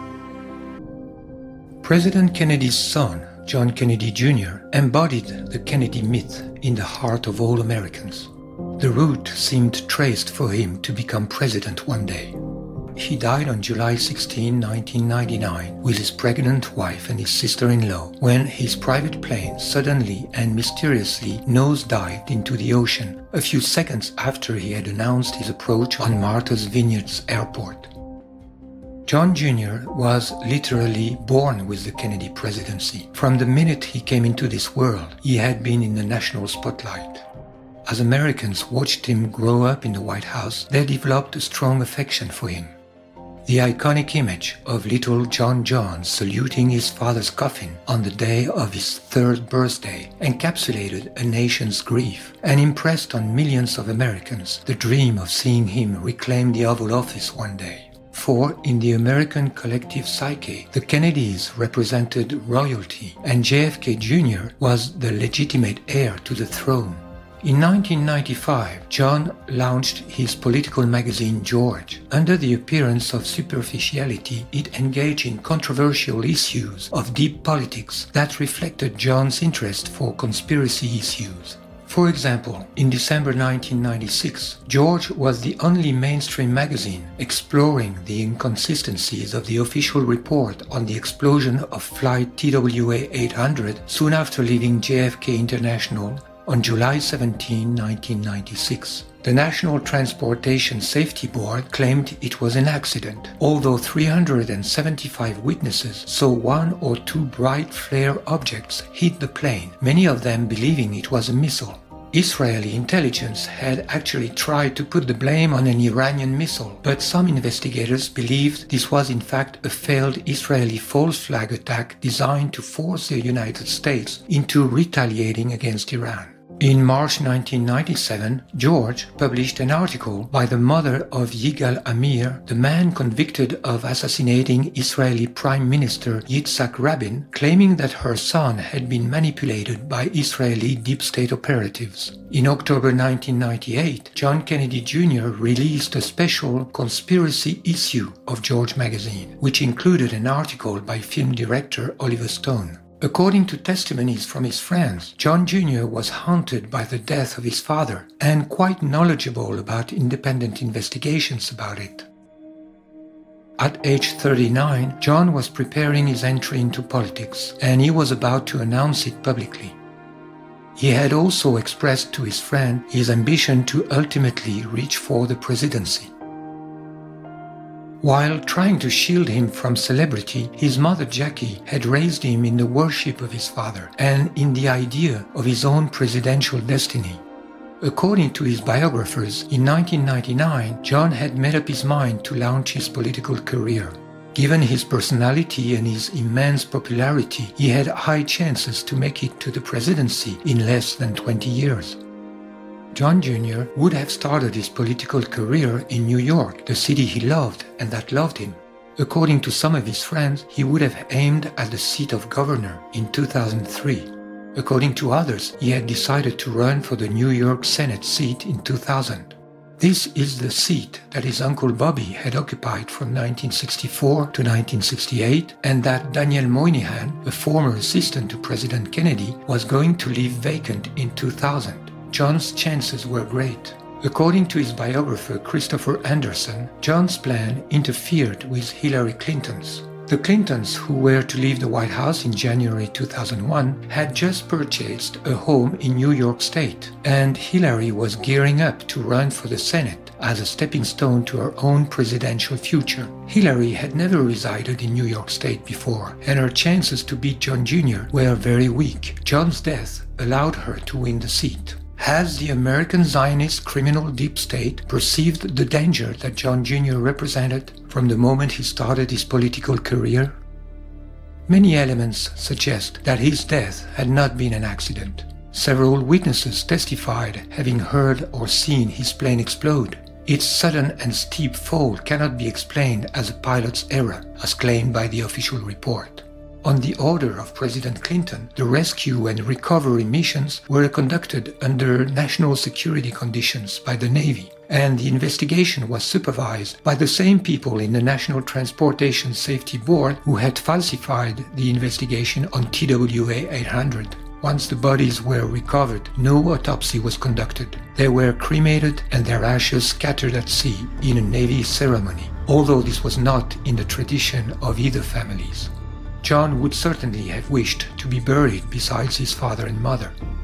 President Kennedy's son, John Kennedy Jr., embodied the Kennedy myth in the heart of all Americans. The route seemed traced for him to become president one day. He died on July 16, 1999, with his pregnant wife and his sister-in-law, when his private plane suddenly and mysteriously nosedived into the ocean a few seconds after he had announced his approach on Martha's Vineyards Airport. John Jr. was literally born with the Kennedy presidency. From the minute he came into this world, he had been in the national spotlight. As Americans watched him grow up in the White House, they developed a strong affection for him. The iconic image of little John John saluting his father's coffin on the day of his 3rd birthday encapsulated a nation's grief and impressed on millions of Americans the dream of seeing him reclaim the Oval Office one day. For in the American collective psyche, the Kennedys represented royalty and JFK Jr. was the legitimate heir to the throne. In 1995, John launched his political magazine George. Under the appearance of superficiality, it engaged in controversial issues of deep politics that reflected John's interest for conspiracy issues. For example, in December 1996, George was the only mainstream magazine exploring the inconsistencies of the official report on the explosion of flight TWA 800 soon after leaving JFK International on July 17, 1996. The National Transportation Safety Board claimed it was an accident, although 375 witnesses saw one or two bright flare objects hit the plane, many of them believing it was a missile. Israeli intelligence had actually tried to put the blame on an Iranian missile, but some investigators believed this was in fact a failed Israeli false flag attack designed to force the United States into retaliating against Iran. In March 1997, George published an article by the mother of Yigal Amir, the man convicted of assassinating Israeli Prime Minister Yitzhak Rabin, claiming that her son had been manipulated by Israeli deep state operatives. In October 1998, John Kennedy Jr. released a special conspiracy issue of George magazine, which included an article by film director Oliver Stone. According to testimonies from his friends, John Jr. was haunted by the death of his father and quite knowledgeable about independent investigations about it. At age 39, John was preparing his entry into politics, and he was about to announce it publicly. He had also expressed to his friend his ambition to ultimately reach for the presidency. While trying to shield him from celebrity, his mother Jackie had raised him in the worship of his father and in the idea of his own presidential destiny. According to his biographers, in 1999, John had made up his mind to launch his political career. Given his personality and his immense popularity, he had high chances to make it to the presidency in less than 20 years. John Jr. would have started his political career in New York, the city he loved and that loved him. According to some of his friends, he would have aimed at the seat of governor in 2003. According to others, he had decided to run for the New York Senate seat in 2000. This is the seat that his uncle Bobby had occupied from 1964 to 1968, and that Daniel Moynihan, a former assistant to President Kennedy, was going to leave vacant in 2000. John's chances were great. According to his biographer Christopher Anderson, John's plan interfered with Hillary Clinton's. The Clintons, who were to leave the White House in January 2001, had just purchased a home in New York State, and Hillary was gearing up to run for the Senate as a stepping stone to her own presidential future. Hillary had never resided in New York State before, and her chances to beat John Jr. were very weak. John's death allowed her to win the seat. Has the American Zionist criminal deep state perceived the danger that John Jr. represented from the moment he started his political career? Many elements suggest that his death had not been an accident. Several witnesses testified having heard or seen his plane explode. Its sudden and steep fall cannot be explained as a pilot's error, as claimed by the official report. On the order of President Clinton, the rescue and recovery missions were conducted under national security conditions by the Navy, and the investigation was supervised by the same people in the National Transportation Safety Board who had falsified the investigation on TWA 800. Once the bodies were recovered, no autopsy was conducted. They were cremated and their ashes scattered at sea in a Navy ceremony, although this was not in the tradition of either families. John would certainly have wished to be buried beside his father and mother.